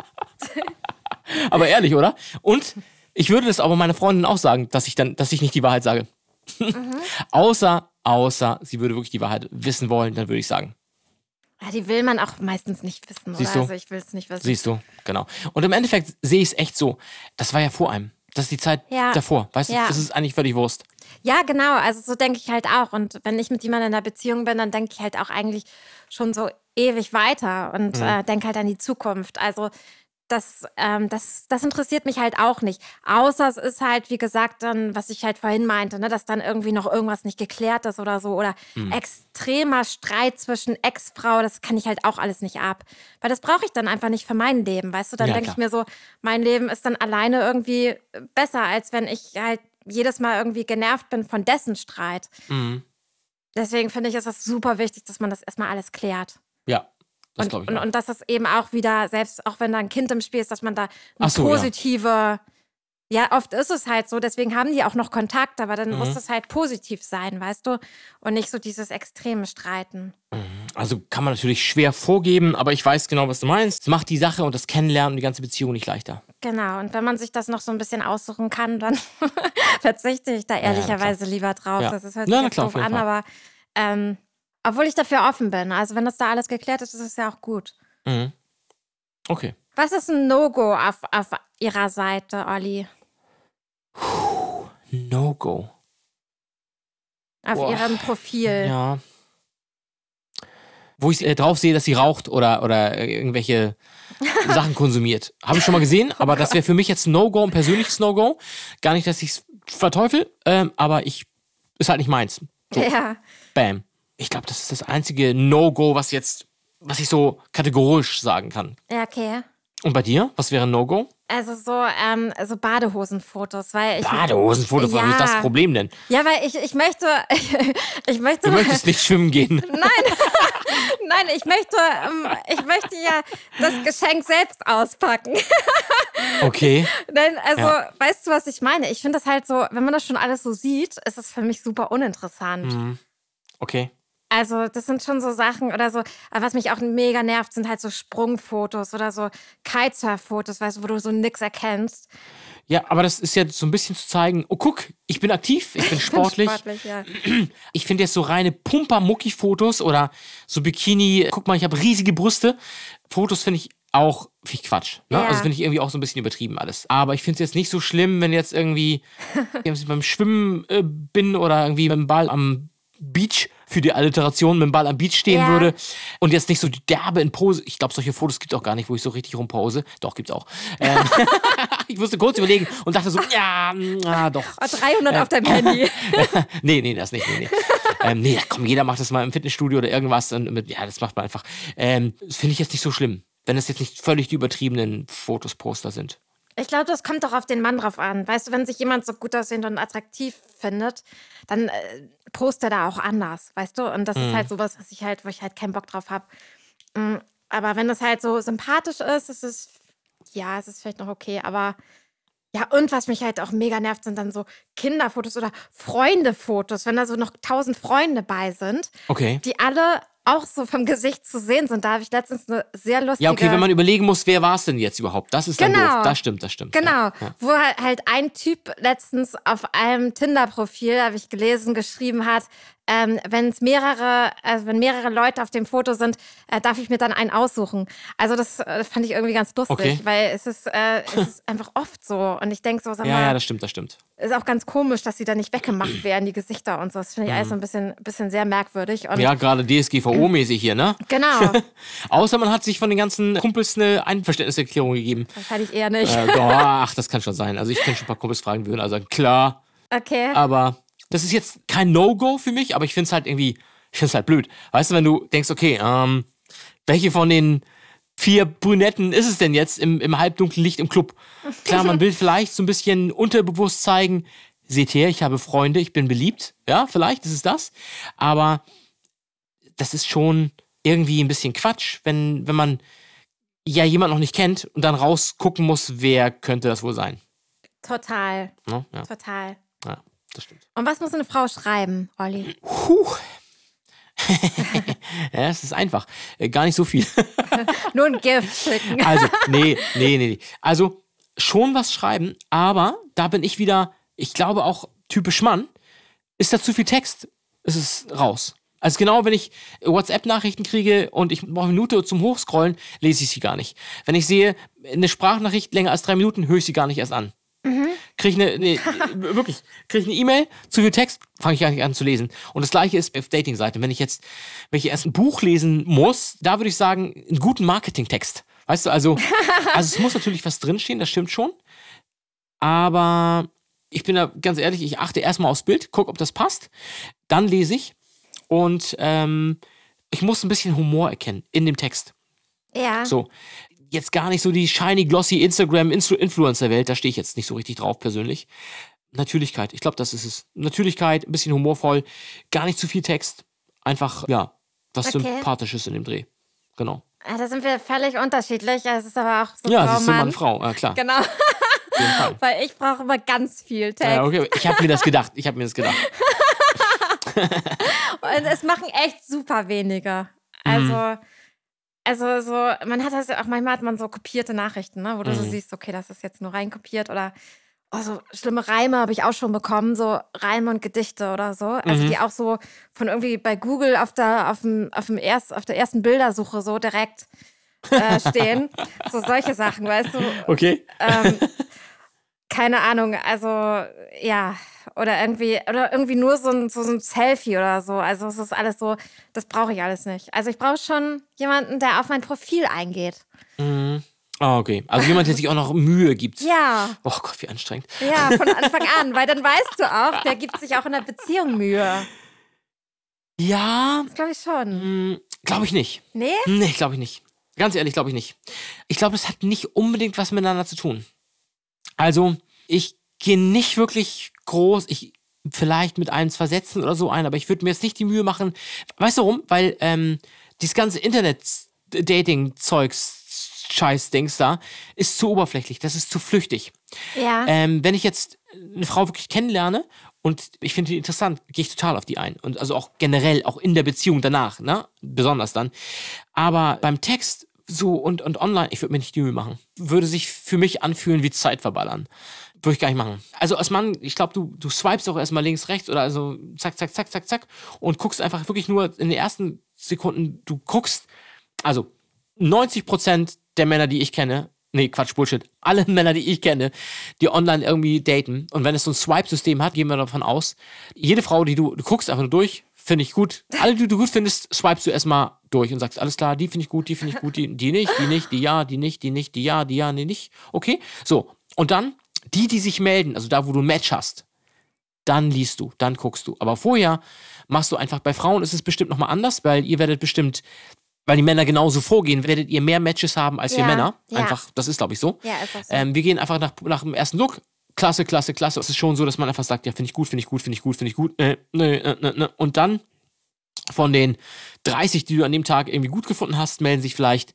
Aber ehrlich, oder? Und ich würde das aber meiner Freundin auch sagen, dass ich nicht die Wahrheit sage. Außer sie würde wirklich die Wahrheit wissen wollen, dann würde ich sagen. Ja, die will man auch meistens nicht wissen, Siehst oder? du? Also ich will es nicht wissen. Siehst du, genau. Und im Endeffekt sehe ich es echt so. Das war ja vor einem. Das ist die Zeit Ja. davor. Weißt du, Ja. das ist eigentlich völlig Wurst. Ja, genau. Also so denke ich halt auch. Und wenn ich mit jemandem in einer Beziehung bin, dann denke ich halt auch eigentlich schon so ewig weiter und denke halt an die Zukunft. Also das interessiert mich halt auch nicht. Außer es ist halt, wie gesagt, dann, was ich halt vorhin meinte, ne, dass dann irgendwie noch irgendwas nicht geklärt ist oder so. Oder extremer Streit zwischen Ex-Frau, das kann ich halt auch alles nicht ab. Weil das brauche ich dann einfach nicht für mein Leben, weißt du? Dann Ja, denke ich klar. mir so, mein Leben ist dann alleine irgendwie besser, als wenn ich halt jedes Mal irgendwie genervt bin von dessen Streit. Mhm. Deswegen finde ich, ist das super wichtig, dass man das erstmal alles klärt. Ja, das Und, glaube ich und, auch. und dass das eben auch wieder, selbst auch wenn da ein Kind im Spiel ist, dass man da eine Ach so, ja. positive, ja, oft ist es halt so, deswegen haben die auch noch Kontakt, aber dann muss das halt positiv sein, weißt du? Und nicht so dieses extreme Streiten. Also kann man natürlich schwer vorgeben, aber ich weiß genau, was du meinst. Es macht die Sache und das Kennenlernen und die ganze Beziehung nicht leichter. Genau, und wenn man sich das noch so ein bisschen aussuchen kann, dann verzichte ich da ehrlicherweise lieber drauf. Ja. Das ist halt Na, na jetzt klar, doof auf jeden an, Fall. aber obwohl ich dafür offen bin. Also wenn das da alles geklärt ist, ist es ja auch gut. Mhm. Okay. Was ist ein No-Go auf Ihrer Seite, Olli? No-Go. Auf Boah. Ihrem Profil? Ja. Wo ich drauf sehe, dass sie raucht oder irgendwelche Sachen konsumiert. Habe ich schon mal gesehen, aber das wäre für mich jetzt ein No-Go, ein persönliches No-Go. Gar nicht, dass ich es verteufel, aber ist halt nicht meins. So, Ja. bam. Ich glaube, das ist das einzige No-Go, was ich so kategorisch sagen kann. Ja, okay. Und bei dir? Was wäre ein No-Go? Also so Badehosenfotos, weil ich... Badehosenfoto, was ist das Problem denn? Ja, weil ich möchte... Ich möchte... Du möchtest nicht schwimmen gehen. Nein, ich möchte ja das Geschenk selbst auspacken. Okay. Denn, also, Ja. weißt du, was ich meine? Ich finde das halt so, wenn man das schon alles so sieht, ist das für mich super uninteressant. Okay. Also, das sind schon so Sachen oder so. Aber was mich auch mega nervt, sind halt so Sprungfotos oder so Kitesurf-Fotos, weißt du, wo du so nix erkennst. Ja, aber das ist ja so ein bisschen zu zeigen, oh guck, ich bin aktiv, ich bin sportlich. Ja. Ich finde jetzt so reine Pumper-Mucki-Fotos oder so Bikini, guck mal, ich habe riesige Brüste. Fotos finde ich Quatsch. Ne? Ja. Also finde ich irgendwie auch so ein bisschen übertrieben alles. Aber ich finde es jetzt nicht so schlimm, wenn jetzt irgendwie beim Schwimmen bin oder irgendwie mit dem Ball am Beach, für die Alliteration mit dem Ball am Beach stehen Ja. würde und jetzt nicht so derbe in Pose. Ich glaube, solche Fotos gibt es auch gar nicht, wo ich so richtig rumpose. Doch, gibt's auch. Ich musste kurz überlegen und dachte so, doch. Oh, 300 auf deinem Handy. Nee, das nicht. Nee, komm, jeder macht das mal im Fitnessstudio oder irgendwas. Das macht man einfach. Das finde ich jetzt nicht so schlimm, wenn es jetzt nicht völlig die übertriebenen Poster sind. Ich glaube, das kommt doch auf den Mann drauf an. Weißt du, wenn sich jemand so gut aussehend und attraktiv findet, dann postet er da auch anders, weißt du? Und das ist halt sowas, wo ich halt keinen Bock drauf habe. Aber wenn das halt so sympathisch ist, es ist vielleicht noch okay, aber ja, und was mich halt auch mega nervt, sind dann so Kinderfotos oder Freundefotos, wenn da so noch 1000 Freunde bei sind, Okay. die alle auch so vom Gesicht zu sehen sind. Da habe ich letztens eine sehr lustige... Ja, okay, wenn man überlegen muss, wer war es denn jetzt überhaupt? Das ist dann Genau. doof. Das stimmt. Genau, Ja. wo halt ein Typ letztens auf einem Tinder-Profil, habe ich gelesen, geschrieben hat, wenn mehrere Leute auf dem Foto sind, darf ich mir dann einen aussuchen. Also das fand ich irgendwie ganz lustig, Okay. weil es ist einfach oft so. Und ich denke so, sag mal, Ja, das stimmt. ist auch ganz komisch, dass sie da nicht weggemacht werden, die Gesichter und so. Das finde ich alles so ein bisschen sehr merkwürdig. Und Ja, gerade DSGVO-mäßig hier, ne? genau, Außer man hat sich von den ganzen Kumpels eine Einverständniserklärung gegeben. wahrscheinlich eher nicht. Doch, das kann schon sein. Also ich kann schon ein paar Kumpels fragen, würden also sagen, klar. Okay. Aber das ist jetzt kein No-Go für mich, aber ich finde es halt blöd. Weißt du, wenn du denkst, okay, welche von den 4 Brünetten ist es denn jetzt im halbdunklen Licht im Club? Klar, man will vielleicht so ein bisschen unterbewusst zeigen, seht her, ich habe Freunde, ich bin beliebt. Ja, vielleicht ist es das. Aber das ist schon irgendwie ein bisschen Quatsch, wenn man ja jemanden noch nicht kennt und dann rausgucken muss, wer könnte das wohl sein. Total. Ne? Ja, Total. das stimmt. Und was muss eine Frau schreiben, Olli? Ja, es ist einfach. Gar nicht so viel. Nur ein Gift schicken. Also, nee. Also, schon was schreiben, aber da bin ich wieder, ich glaube auch typisch Mann, ist da zu viel Text, ist es raus. Also genau, wenn ich WhatsApp-Nachrichten kriege und ich brauche eine Minute zum Hochscrollen, lese ich sie gar nicht. Wenn ich sehe, eine Sprachnachricht länger als 3 Minuten, höre ich sie gar nicht erst an. Wirklich, kriege ich eine E-Mail, zu viel Text, fange ich gar nicht an zu lesen. Und das Gleiche ist auf Dating-Seiten. Wenn ich erst ein Buch lesen muss, da würde ich sagen, einen guten Marketingtext. Weißt du, also es muss natürlich was drinstehen, das stimmt schon. Aber ich bin da ganz ehrlich, ich achte erstmal aufs Bild, gucke, ob das passt. Dann lese ich und ich muss ein bisschen Humor erkennen in dem Text. Ja. So. Jetzt gar nicht so die shiny, glossy Instagram-Influencer-Welt, da stehe ich jetzt nicht so richtig drauf persönlich. Natürlichkeit, ich glaube, das ist es. Natürlichkeit, ein bisschen humorvoll, gar nicht zu viel Text. Einfach, ja, was Sympathisches in dem Dreh. Genau. Ja, da sind wir völlig unterschiedlich. Es ist aber auch so Ja, Frau, siehst du, Mann. Mann, Frau, klar. Genau. Auf jeden Fall. Weil ich brauche immer ganz viel Text. Ja, okay. Ich habe mir das gedacht. Und es machen echt super wenige. Also so, man hat das ja auch, manchmal hat man so kopierte Nachrichten, ne, wo du so siehst, okay, das ist jetzt nur reinkopiert oder so schlimme Reime habe ich auch schon bekommen, so Reime und Gedichte oder so. Also die auch so von irgendwie bei Google auf der ersten Bildersuche so direkt stehen. So solche Sachen, weißt du? Okay. Keine Ahnung, also ja, oder irgendwie nur so ein Selfie oder so. Also es ist alles so, das brauche ich alles nicht. Also ich brauche schon jemanden, der auf mein Profil eingeht. Ah, okay. Also jemand, der sich auch noch Mühe gibt. Ja. Oh Gott, wie anstrengend. Ja, von Anfang an, weil dann weißt du auch, der gibt sich auch in der Beziehung Mühe. Ja. Das glaube ich schon. Glaube ich nicht. Nee? Nee, glaube ich nicht. Ganz ehrlich, glaube ich nicht. Ich glaube, das hat nicht unbedingt was miteinander zu tun. Also, ich gehe nicht wirklich groß, vielleicht mit 1, 2 Sätzen oder so ein, aber ich würde mir jetzt nicht die Mühe machen. Weißt du warum? Weil dieses ganze Internet-Dating-Zeugs, Scheiß-Dings da, ist zu oberflächlich, das ist zu flüchtig. Ja. Wenn ich jetzt eine Frau wirklich kennenlerne und ich finde die interessant, gehe ich total auf die ein. Und also auch generell, auch in der Beziehung danach, ne? Besonders dann. Aber beim Text so und online, ich würde mir nicht die Mühe machen. Würde sich für mich anfühlen wie Zeit verballern. Würde ich gar nicht machen. Also als Mann, ich glaube, du swipest auch erstmal links, rechts oder also zack, zack, zack, zack, zack und guckst einfach wirklich nur in den ersten Sekunden, du guckst, also 90% der Männer, die ich kenne, nee, Quatsch, Bullshit, alle Männer, die ich kenne, die online irgendwie daten und wenn es so ein Swipe-System hat, gehen wir davon aus, jede Frau, die du guckst einfach nur durch, finde ich gut. Alle, die du gut findest, swipest du erstmal durch und sagst, alles klar, die finde ich gut, die finde ich gut, die nicht, die nicht, die ja, die nicht, die nicht, die ja, die nicht. Okay, so. Und dann, die sich melden, also da, wo du ein Match hast, dann liest du, dann guckst du. Aber vorher machst du einfach, bei Frauen ist es bestimmt nochmal anders, weil ihr werdet bestimmt, weil die Männer genauso vorgehen, werdet ihr mehr Matches haben als wir Männer. Einfach, das ist, glaube ich, so. Ja, ist auch so. Wir gehen einfach nach dem ersten Look. Klasse, klasse, klasse. Es ist schon so, dass man einfach sagt, ja, finde ich gut, finde ich gut, finde ich gut, finde ich gut. Und dann von den 30, die du an dem Tag irgendwie gut gefunden hast, melden sich vielleicht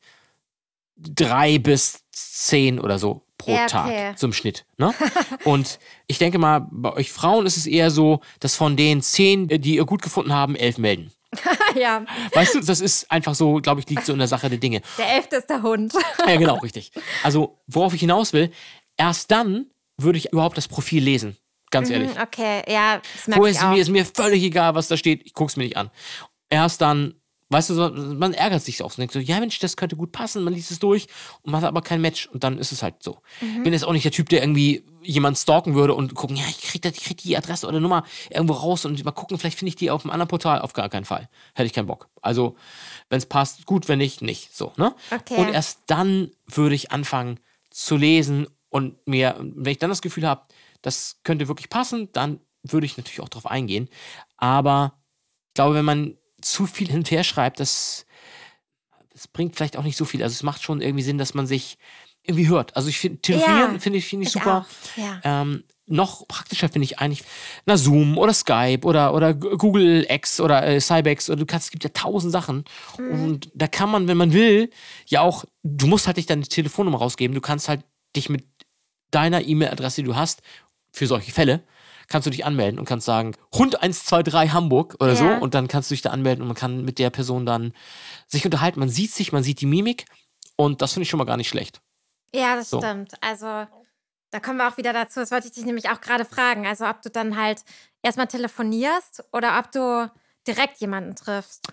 3 bis 10 oder so pro Tag zum Schnitt. Ne? Und ich denke mal, bei euch Frauen ist es eher so, dass von den 10, die ihr gut gefunden haben, 11 melden. Ja. Weißt du, das ist einfach so, glaube ich, liegt so in der Sache der Dinge. Der 11. ist der Hund. Ja, genau, richtig. Also, worauf ich hinaus will, erst dann würde ich überhaupt das Profil lesen. Ganz ehrlich. Okay, ja, das merke Vorher ich auch. ist mir völlig egal, was da steht. Ich gucke es mir nicht an. Erst dann, weißt du, man ärgert sich auch. Und denkt so, ja Mensch, das könnte gut passen. Man liest es durch und man hat aber kein Match. Und dann ist es halt so. Bin jetzt auch nicht der Typ, der irgendwie jemanden stalken würde und gucken, ja, ich krieg die Adresse oder Nummer irgendwo raus und mal gucken, vielleicht finde ich die auf einem anderen Portal. Auf gar keinen Fall. Hätte ich keinen Bock. Also, wenn es passt, gut, wenn nicht, nicht. So, ne? Okay. Und erst dann würde ich anfangen zu lesen und wenn ich dann das Gefühl habe, das könnte wirklich passen, dann würde ich natürlich auch drauf eingehen. Aber ich glaube, wenn man zu viel hin und her schreibt, das bringt vielleicht auch nicht so viel. Also es macht schon irgendwie Sinn, dass man sich irgendwie hört. Also ich finde, telefonieren finde ich super. Auch. Ja. Noch praktischer finde ich eigentlich Zoom oder Skype oder Google X oder Cybex oder es gibt ja 1000 Sachen und da kann man, wenn man will, ja auch, du musst halt nicht deine Telefonnummer rausgeben, du kannst halt dich mit deiner E-Mail-Adresse, die du hast, für solche Fälle, kannst du dich anmelden und kannst sagen, Hund 123 Hamburg oder so und dann kannst du dich da anmelden und man kann mit der Person dann sich unterhalten. Man sieht sich, man sieht die Mimik und das finde ich schon mal gar nicht schlecht. Ja, das So. stimmt. Also, da kommen wir auch wieder dazu. Das wollte ich dich nämlich auch gerade fragen. Also, ob du dann halt erstmal telefonierst oder ob du direkt jemanden triffst.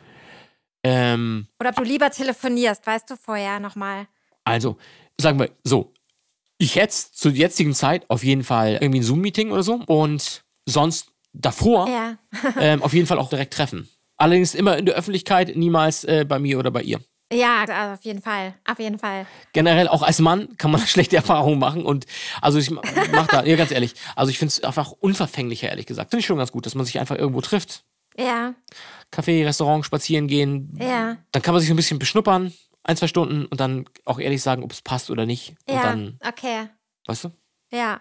Ähm, Oder ob du lieber telefonierst, weißt du, vorher nochmal. Also, sagen wir so, Ich hätte zur jetzigen Zeit auf jeden Fall irgendwie ein Zoom-Meeting oder so und sonst davor Ja. auf jeden Fall auch direkt treffen. Allerdings immer in der Öffentlichkeit, niemals bei mir oder bei ihr. Ja, also auf jeden Fall. Auf jeden Fall. Generell auch als Mann kann man schlechte Erfahrungen machen und also ich mach da, ja ganz ehrlich, also ich finde es einfach unverfänglicher, ehrlich gesagt. Finde ich schon ganz gut, dass man sich einfach irgendwo trifft. Ja. Café, Restaurant, spazieren gehen. Ja. Dann kann man sich so ein bisschen beschnuppern, 1-2 Stunden und dann auch ehrlich sagen, ob es passt oder nicht. Und Ja. dann, Okay. weißt du? Ja.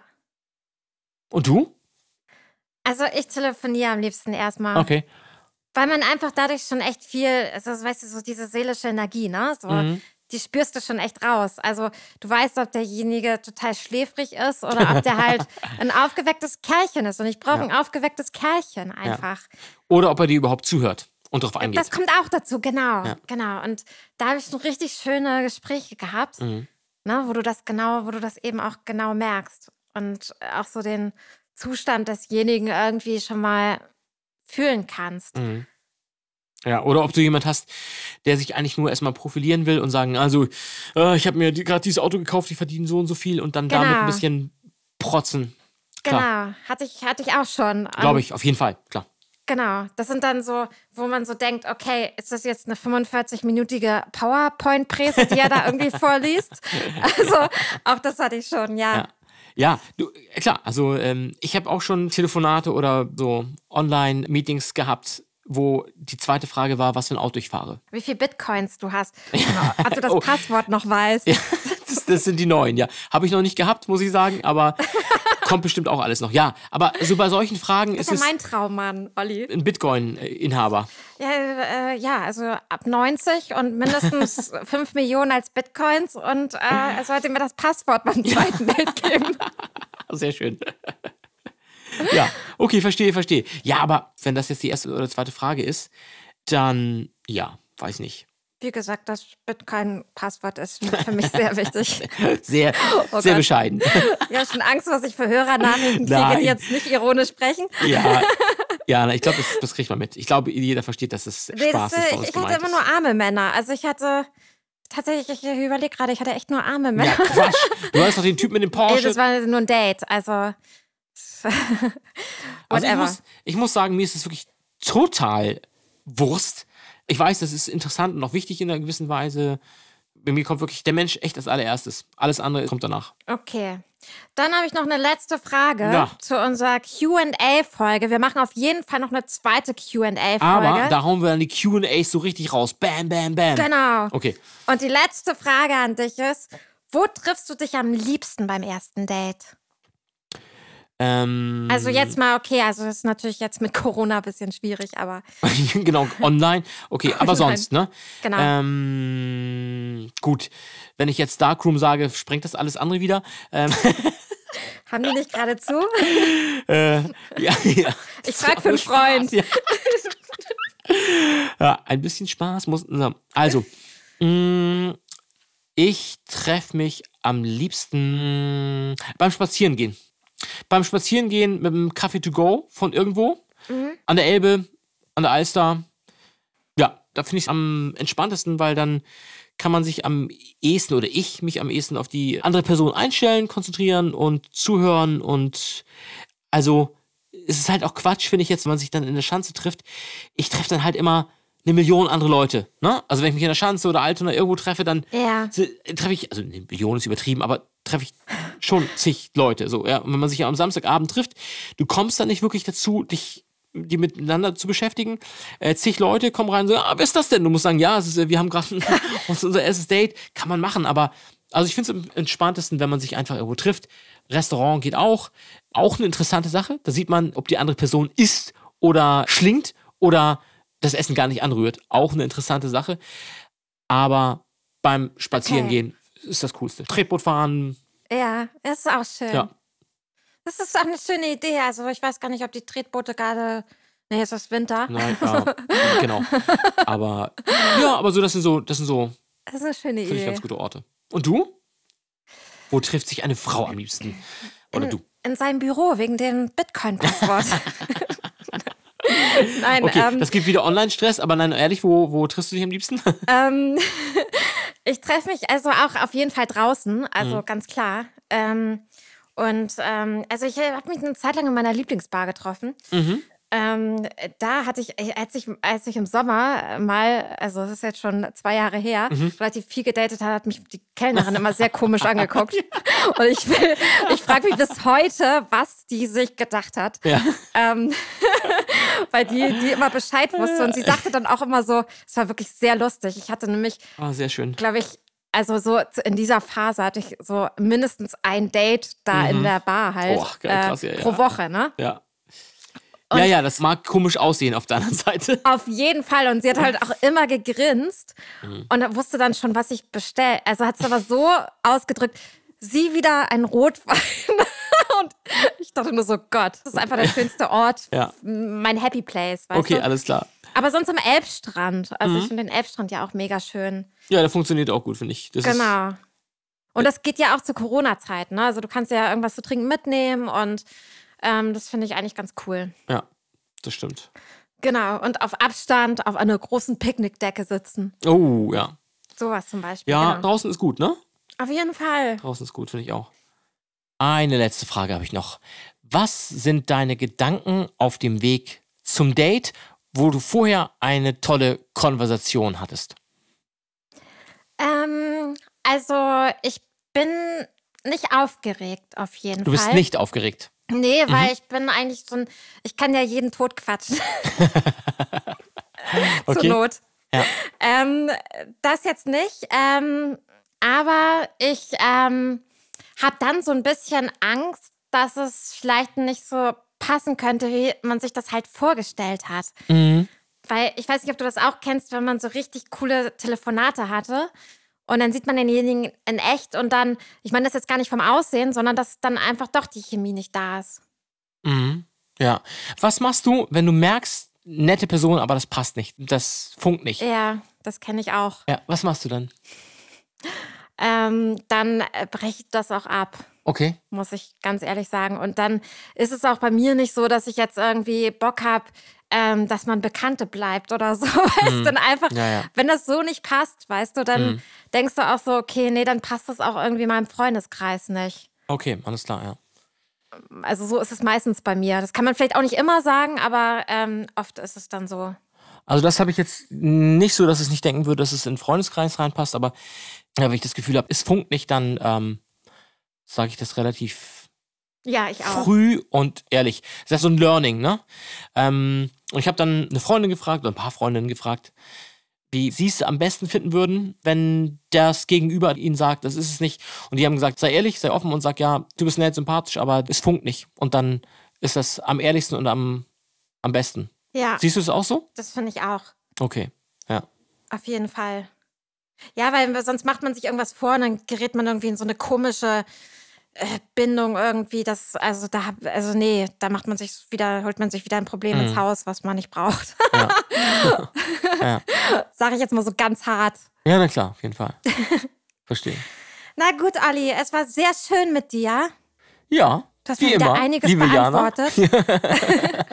Und du? Also ich telefoniere am liebsten erstmal. Okay. Weil man einfach dadurch schon echt viel, also weißt du, so diese seelische Energie, ne? So, die spürst du schon echt raus. Also du weißt, ob derjenige total schläfrig ist oder ob der halt ein aufgewecktes Kerlchen ist. Und ich brauche ein aufgewecktes Kerlchen einfach. Oder ob er dir überhaupt zuhört und darauf eingeht. Das kommt auch dazu, genau. Genau. Und da habe ich schon richtig schöne Gespräche gehabt, ne, wo du das eben auch genau merkst. Und auch so den Zustand desjenigen irgendwie schon mal fühlen kannst. Ja, oder ob du jemand hast, der sich eigentlich nur erstmal profilieren will und sagen, also, ich habe mir gerade dieses Auto gekauft, die verdienen so und so viel und dann damit ein bisschen protzen. Genau, hatte ich auch schon. Glaube ich, auf jeden Fall, klar. Genau, das sind dann so, wo man so denkt, okay, ist das jetzt eine 45-minütige PowerPoint-Präse, die er da irgendwie vorliest? Also, auch das hatte ich schon, ja. Ja, du, klar, also ich habe auch schon Telefonate oder so Online-Meetings gehabt, wo die zweite Frage war, was für ein Auto ich fahre. Wie viel Bitcoins du hast. Ob du das Passwort noch weißt. Ja, das sind die neuen, ja. Habe ich noch nicht gehabt, muss ich sagen, aber kommt bestimmt auch alles noch. Ja, aber so bei solchen Fragen Das ist ist ja es mein Traummann, Olli. ein Bitcoin-Inhaber. Ja, also ab 90 und mindestens 5 Millionen als Bitcoins und er sollte mir das Passwort beim zweiten Bild geben. Sehr schön. Ja, okay, verstehe. Ja, aber wenn das jetzt die erste oder zweite Frage ist, dann, ja, weiß nicht. Wie gesagt, das Bitcoin-Passwort ist für mich sehr wichtig. Sehr Gott. bescheiden. Ich habe schon Angst, was ich für Hörernachrichten kriege, Nein. die jetzt nicht ironisch sprechen. Ja, ich glaube, das kriegt man mit. Ich glaube, jeder versteht, dass es Spaß ist bei uns Ich hatte immer gemeint nur arme Männer. Also ich hatte tatsächlich, ich überlege gerade, ich hatte echt nur arme Männer. Ja, Quatsch. Du hast doch den Typ mit dem Porsche. Das war nur ein Date, also Also ich muss sagen, mir ist es wirklich total Wurst. Ich weiß, das ist interessant und auch wichtig in einer gewissen Weise. Bei mir kommt wirklich der Mensch echt als allererstes. Alles andere kommt danach. Okay. Dann habe ich noch eine letzte Frage zu unserer Q&A-Folge. Wir machen auf jeden Fall noch eine zweite Q&A-Folge. Aber da hauen wir dann die Q&As so richtig raus. Bam, bam, bam. Genau. Okay. Und die letzte Frage an dich ist, wo triffst du dich am liebsten beim ersten Date? Also jetzt mal, okay, also das ist natürlich jetzt mit Corona ein bisschen schwierig, aber... Genau, online. Okay, aber sonst, ne? Genau. Gut, wenn ich jetzt Darkroom sage, sprengt das alles andere wieder. Haben die nicht gerade zu? Ja. Ich frage für einen Freund. Ja. Ja, ein bisschen Spaß muss... Also, ich treffe mich am liebsten beim Spazierengehen. Beim Spazierengehen mit einem Kaffee to go von irgendwo. An der Elbe, an der Alster. Ja, da finde ich es am entspanntesten, weil dann kann man sich am ehesten oder ich mich am ehesten auf die andere Person einstellen, konzentrieren und zuhören. Und also es ist halt auch Quatsch, finde ich jetzt, wenn man sich dann in der Schanze trifft. Ich treffe dann halt immer 1 Million andere Leute. Ne? Also wenn ich mich in der Schanze oder Altona irgendwo treffe, dann treffe ich, also 1 Million ist übertrieben, aber treffe ich schon zig Leute. So, ja. Und wenn man sich ja am Samstagabend trifft, du kommst dann nicht wirklich dazu, die miteinander zu beschäftigen. Zig Leute kommen rein und sagen, wer ist das denn? Du musst sagen, ja, wir haben gerade unser erstes Date. Kann man machen, aber also ich finde es am entspanntesten, wenn man sich einfach irgendwo trifft. Restaurant geht auch. Auch eine interessante Sache. Da sieht man, ob die andere Person isst oder schlingt oder das Essen gar nicht anrührt. Auch eine interessante Sache. Aber beim Spazierengehen ist das Coolste. Tretboot fahren. Ja, das ist auch schön. Ja. Das ist auch eine schöne Idee. Also ich weiß gar nicht, ob die Tretboote gerade... Nee, es ist Winter. Nein, genau. Aber ja, aber so, das sind so, Das ist eine schöne finde ich, Idee. ganz gute Orte. Und du? Wo trifft sich eine Frau am liebsten? Oder du? In seinem Büro, wegen dem Bitcoin-Passwort. Nein, Okay, das gibt wieder Online-Stress, aber nein, ehrlich, wo triffst du dich am liebsten? Ich treffe mich also auch auf jeden Fall draußen, also ganz klar. Also ich habe mich eine Zeit lang in meiner Lieblingsbar getroffen. Da hatte ich, als ich im Sommer mal, also das ist jetzt schon 2 Jahre her, relativ viel gedatet habe, hat mich die Kellnerin immer sehr komisch angeguckt. Und ich frage mich bis heute, was die sich gedacht hat. Ja. Weil die immer Bescheid wusste. Und sie sagte dann auch immer so, es war wirklich sehr lustig. Ich hatte nämlich, Sehr schön. glaube ich, also so in dieser Phase hatte ich so mindestens ein Date da in der Bar halt krass, pro Woche, ne? Ja. Und Ja, das mag komisch aussehen auf der anderen Seite. Auf jeden Fall. Und sie hat halt auch immer gegrinst und wusste dann schon, was ich bestelle. Also hat es aber so ausgedrückt, sie wieder ein Rotwein. Und ich dachte nur so, Gott, das ist einfach der schönste Ort, mein Happy Place, weißt Okay, du? alles klar. Aber sonst am Elbstrand. Also ich finde den Elbstrand ja auch mega schön. Ja, der funktioniert auch gut, finde ich. Das Genau. Und das geht ja auch zur Corona-Zeit, ne? Also du kannst ja irgendwas zu trinken mitnehmen und das finde ich eigentlich ganz cool. Ja, das stimmt. Genau. Und auf Abstand auf einer großen Picknickdecke sitzen. Oh, ja. Sowas zum Beispiel. Ja, Genau. draußen ist gut, ne? Auf jeden Fall. Draußen ist gut, finde ich auch. Eine letzte Frage habe ich noch. Was sind deine Gedanken auf dem Weg zum Date, wo du vorher eine tolle Konversation hattest? Also ich bin nicht aufgeregt, auf jeden Fall. Du bist nicht aufgeregt. Nee, weil ich bin eigentlich so ich kann ja jeden tot quatschen. Zur Okay. Not. Ja. Das jetzt nicht. Aber ich habe dann so ein bisschen Angst, dass es vielleicht nicht so passen könnte, wie man sich das halt vorgestellt hat. Weil ich weiß nicht, ob du das auch kennst, wenn man so richtig coole Telefonate hatte und dann sieht man denjenigen in echt und dann, ich meine das jetzt gar nicht vom Aussehen, sondern dass dann einfach doch die Chemie nicht da ist. Ja. Was machst du, wenn du merkst, nette Person, aber das passt nicht, das funkt nicht? Ja, das kenne ich auch. Ja, was machst du dann? Dann breche ich das auch ab. Okay. Muss ich ganz ehrlich sagen. Und dann ist es auch bei mir nicht so, dass ich jetzt irgendwie Bock habe, dass man Bekannte bleibt oder so. Weißt du, dann einfach, wenn das so nicht passt, weißt du, dann denkst du auch so, okay, nee, dann passt das auch irgendwie meinem Freundeskreis nicht. Okay, alles klar, ja. Also so ist es meistens bei mir. Das kann man vielleicht auch nicht immer sagen, aber oft ist es dann so. Also das habe ich jetzt nicht so, dass ich nicht denken würde, dass es in den Freundeskreis reinpasst, aber wenn ich das Gefühl habe, es funkt nicht, dann sage ich das relativ Ja, ich auch. früh und ehrlich. Das ist so ein Learning, ne? Und ich habe dann eine Freundin gefragt, oder ein paar Freundinnen gefragt, wie sie es am besten finden würden, wenn das Gegenüber ihnen sagt, das ist es nicht. Und die haben gesagt, sei ehrlich, sei offen und sag, ja, du bist nett, sympathisch, aber es funkt nicht. Und dann ist das am ehrlichsten und am besten. Ja, Siehst du es auch so? das finde ich auch. Okay, ja. Auf jeden Fall. Ja, weil sonst macht man sich irgendwas vor und dann gerät man irgendwie in so eine komische Bindung irgendwie. Nee, da holt man sich wieder ein Problem ins Haus, was man nicht braucht. Ja. Sage ich jetzt mal so ganz hart. Ja, na klar, auf jeden Fall. Verstehe. Na gut, Olli, es war sehr schön mit dir. Ja, Du hast wie mir wieder immer, einiges liebe Jana. beantwortet.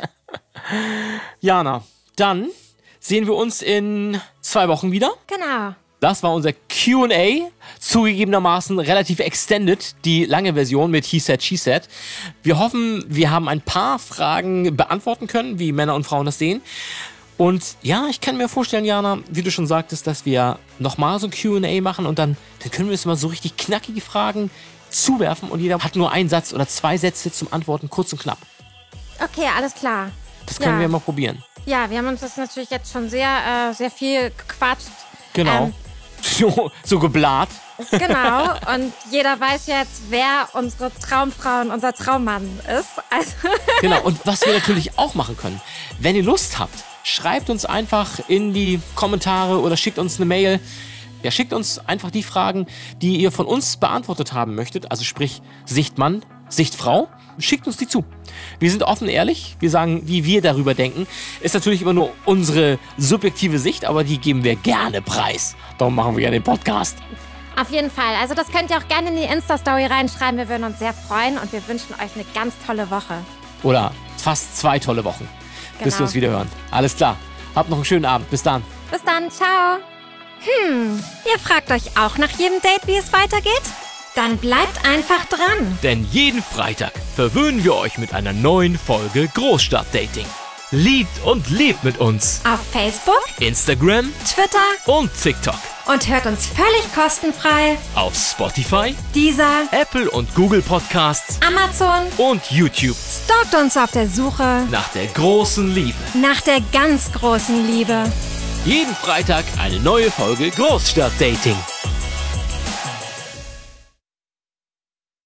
Jana, dann sehen wir uns in 2 Wochen wieder. Genau. Das war unser Q&A, zugegebenermaßen relativ extended, die lange Version mit He Said, She Said. Wir hoffen, wir haben ein paar Fragen beantworten können, wie Männer und Frauen das sehen. Und ja, ich kann mir vorstellen, Jana, wie du schon sagtest, dass wir nochmal so ein Q&A machen und dann können wir uns mal so richtig knackige Fragen zuwerfen und jeder hat nur einen Satz oder 2 Sätze zum Antworten, kurz und knapp. Okay, alles klar. Das können wir mal probieren. Ja, wir haben uns das natürlich jetzt schon sehr viel gequatscht. Genau. So geblat. Genau. Und jeder weiß jetzt, wer unsere Traumfrau und unser Traummann ist. Also Genau. Und was wir natürlich auch machen können, wenn ihr Lust habt, schreibt uns einfach in die Kommentare oder schickt uns eine Mail. Ja, schickt uns einfach die Fragen, die ihr von uns beantwortet haben möchtet. Also sprich Sicht Mann, Sicht Frau. Schickt uns die zu. Wir sind offen ehrlich. Wir sagen, wie wir darüber denken. Ist natürlich immer nur unsere subjektive Sicht, aber die geben wir gerne preis. Darum machen wir ja den Podcast. auf jeden Fall. Also das könnt ihr auch gerne in die Insta-Story reinschreiben. Wir würden uns sehr freuen und wir wünschen euch eine ganz tolle Woche. Oder fast 2 tolle Wochen, bis wir uns wieder hören. Alles klar. Habt noch einen schönen Abend. Bis dann. Bis dann. Ciao. Ihr fragt euch auch nach jedem Date, wie es weitergeht? Dann bleibt einfach dran. Denn jeden Freitag verwöhnen wir euch mit einer neuen Folge Großstadtdating. Liebt und lebt mit uns. Auf Facebook, Instagram, Twitter und TikTok. und hört uns völlig kostenfrei. Auf Spotify, Dieser, Apple und Google Podcasts Amazon, und YouTube. stalkt uns auf der Suche Nach der großen Liebe. nach der ganz großen Liebe. Jeden Freitag eine neue Folge Großstadtdating.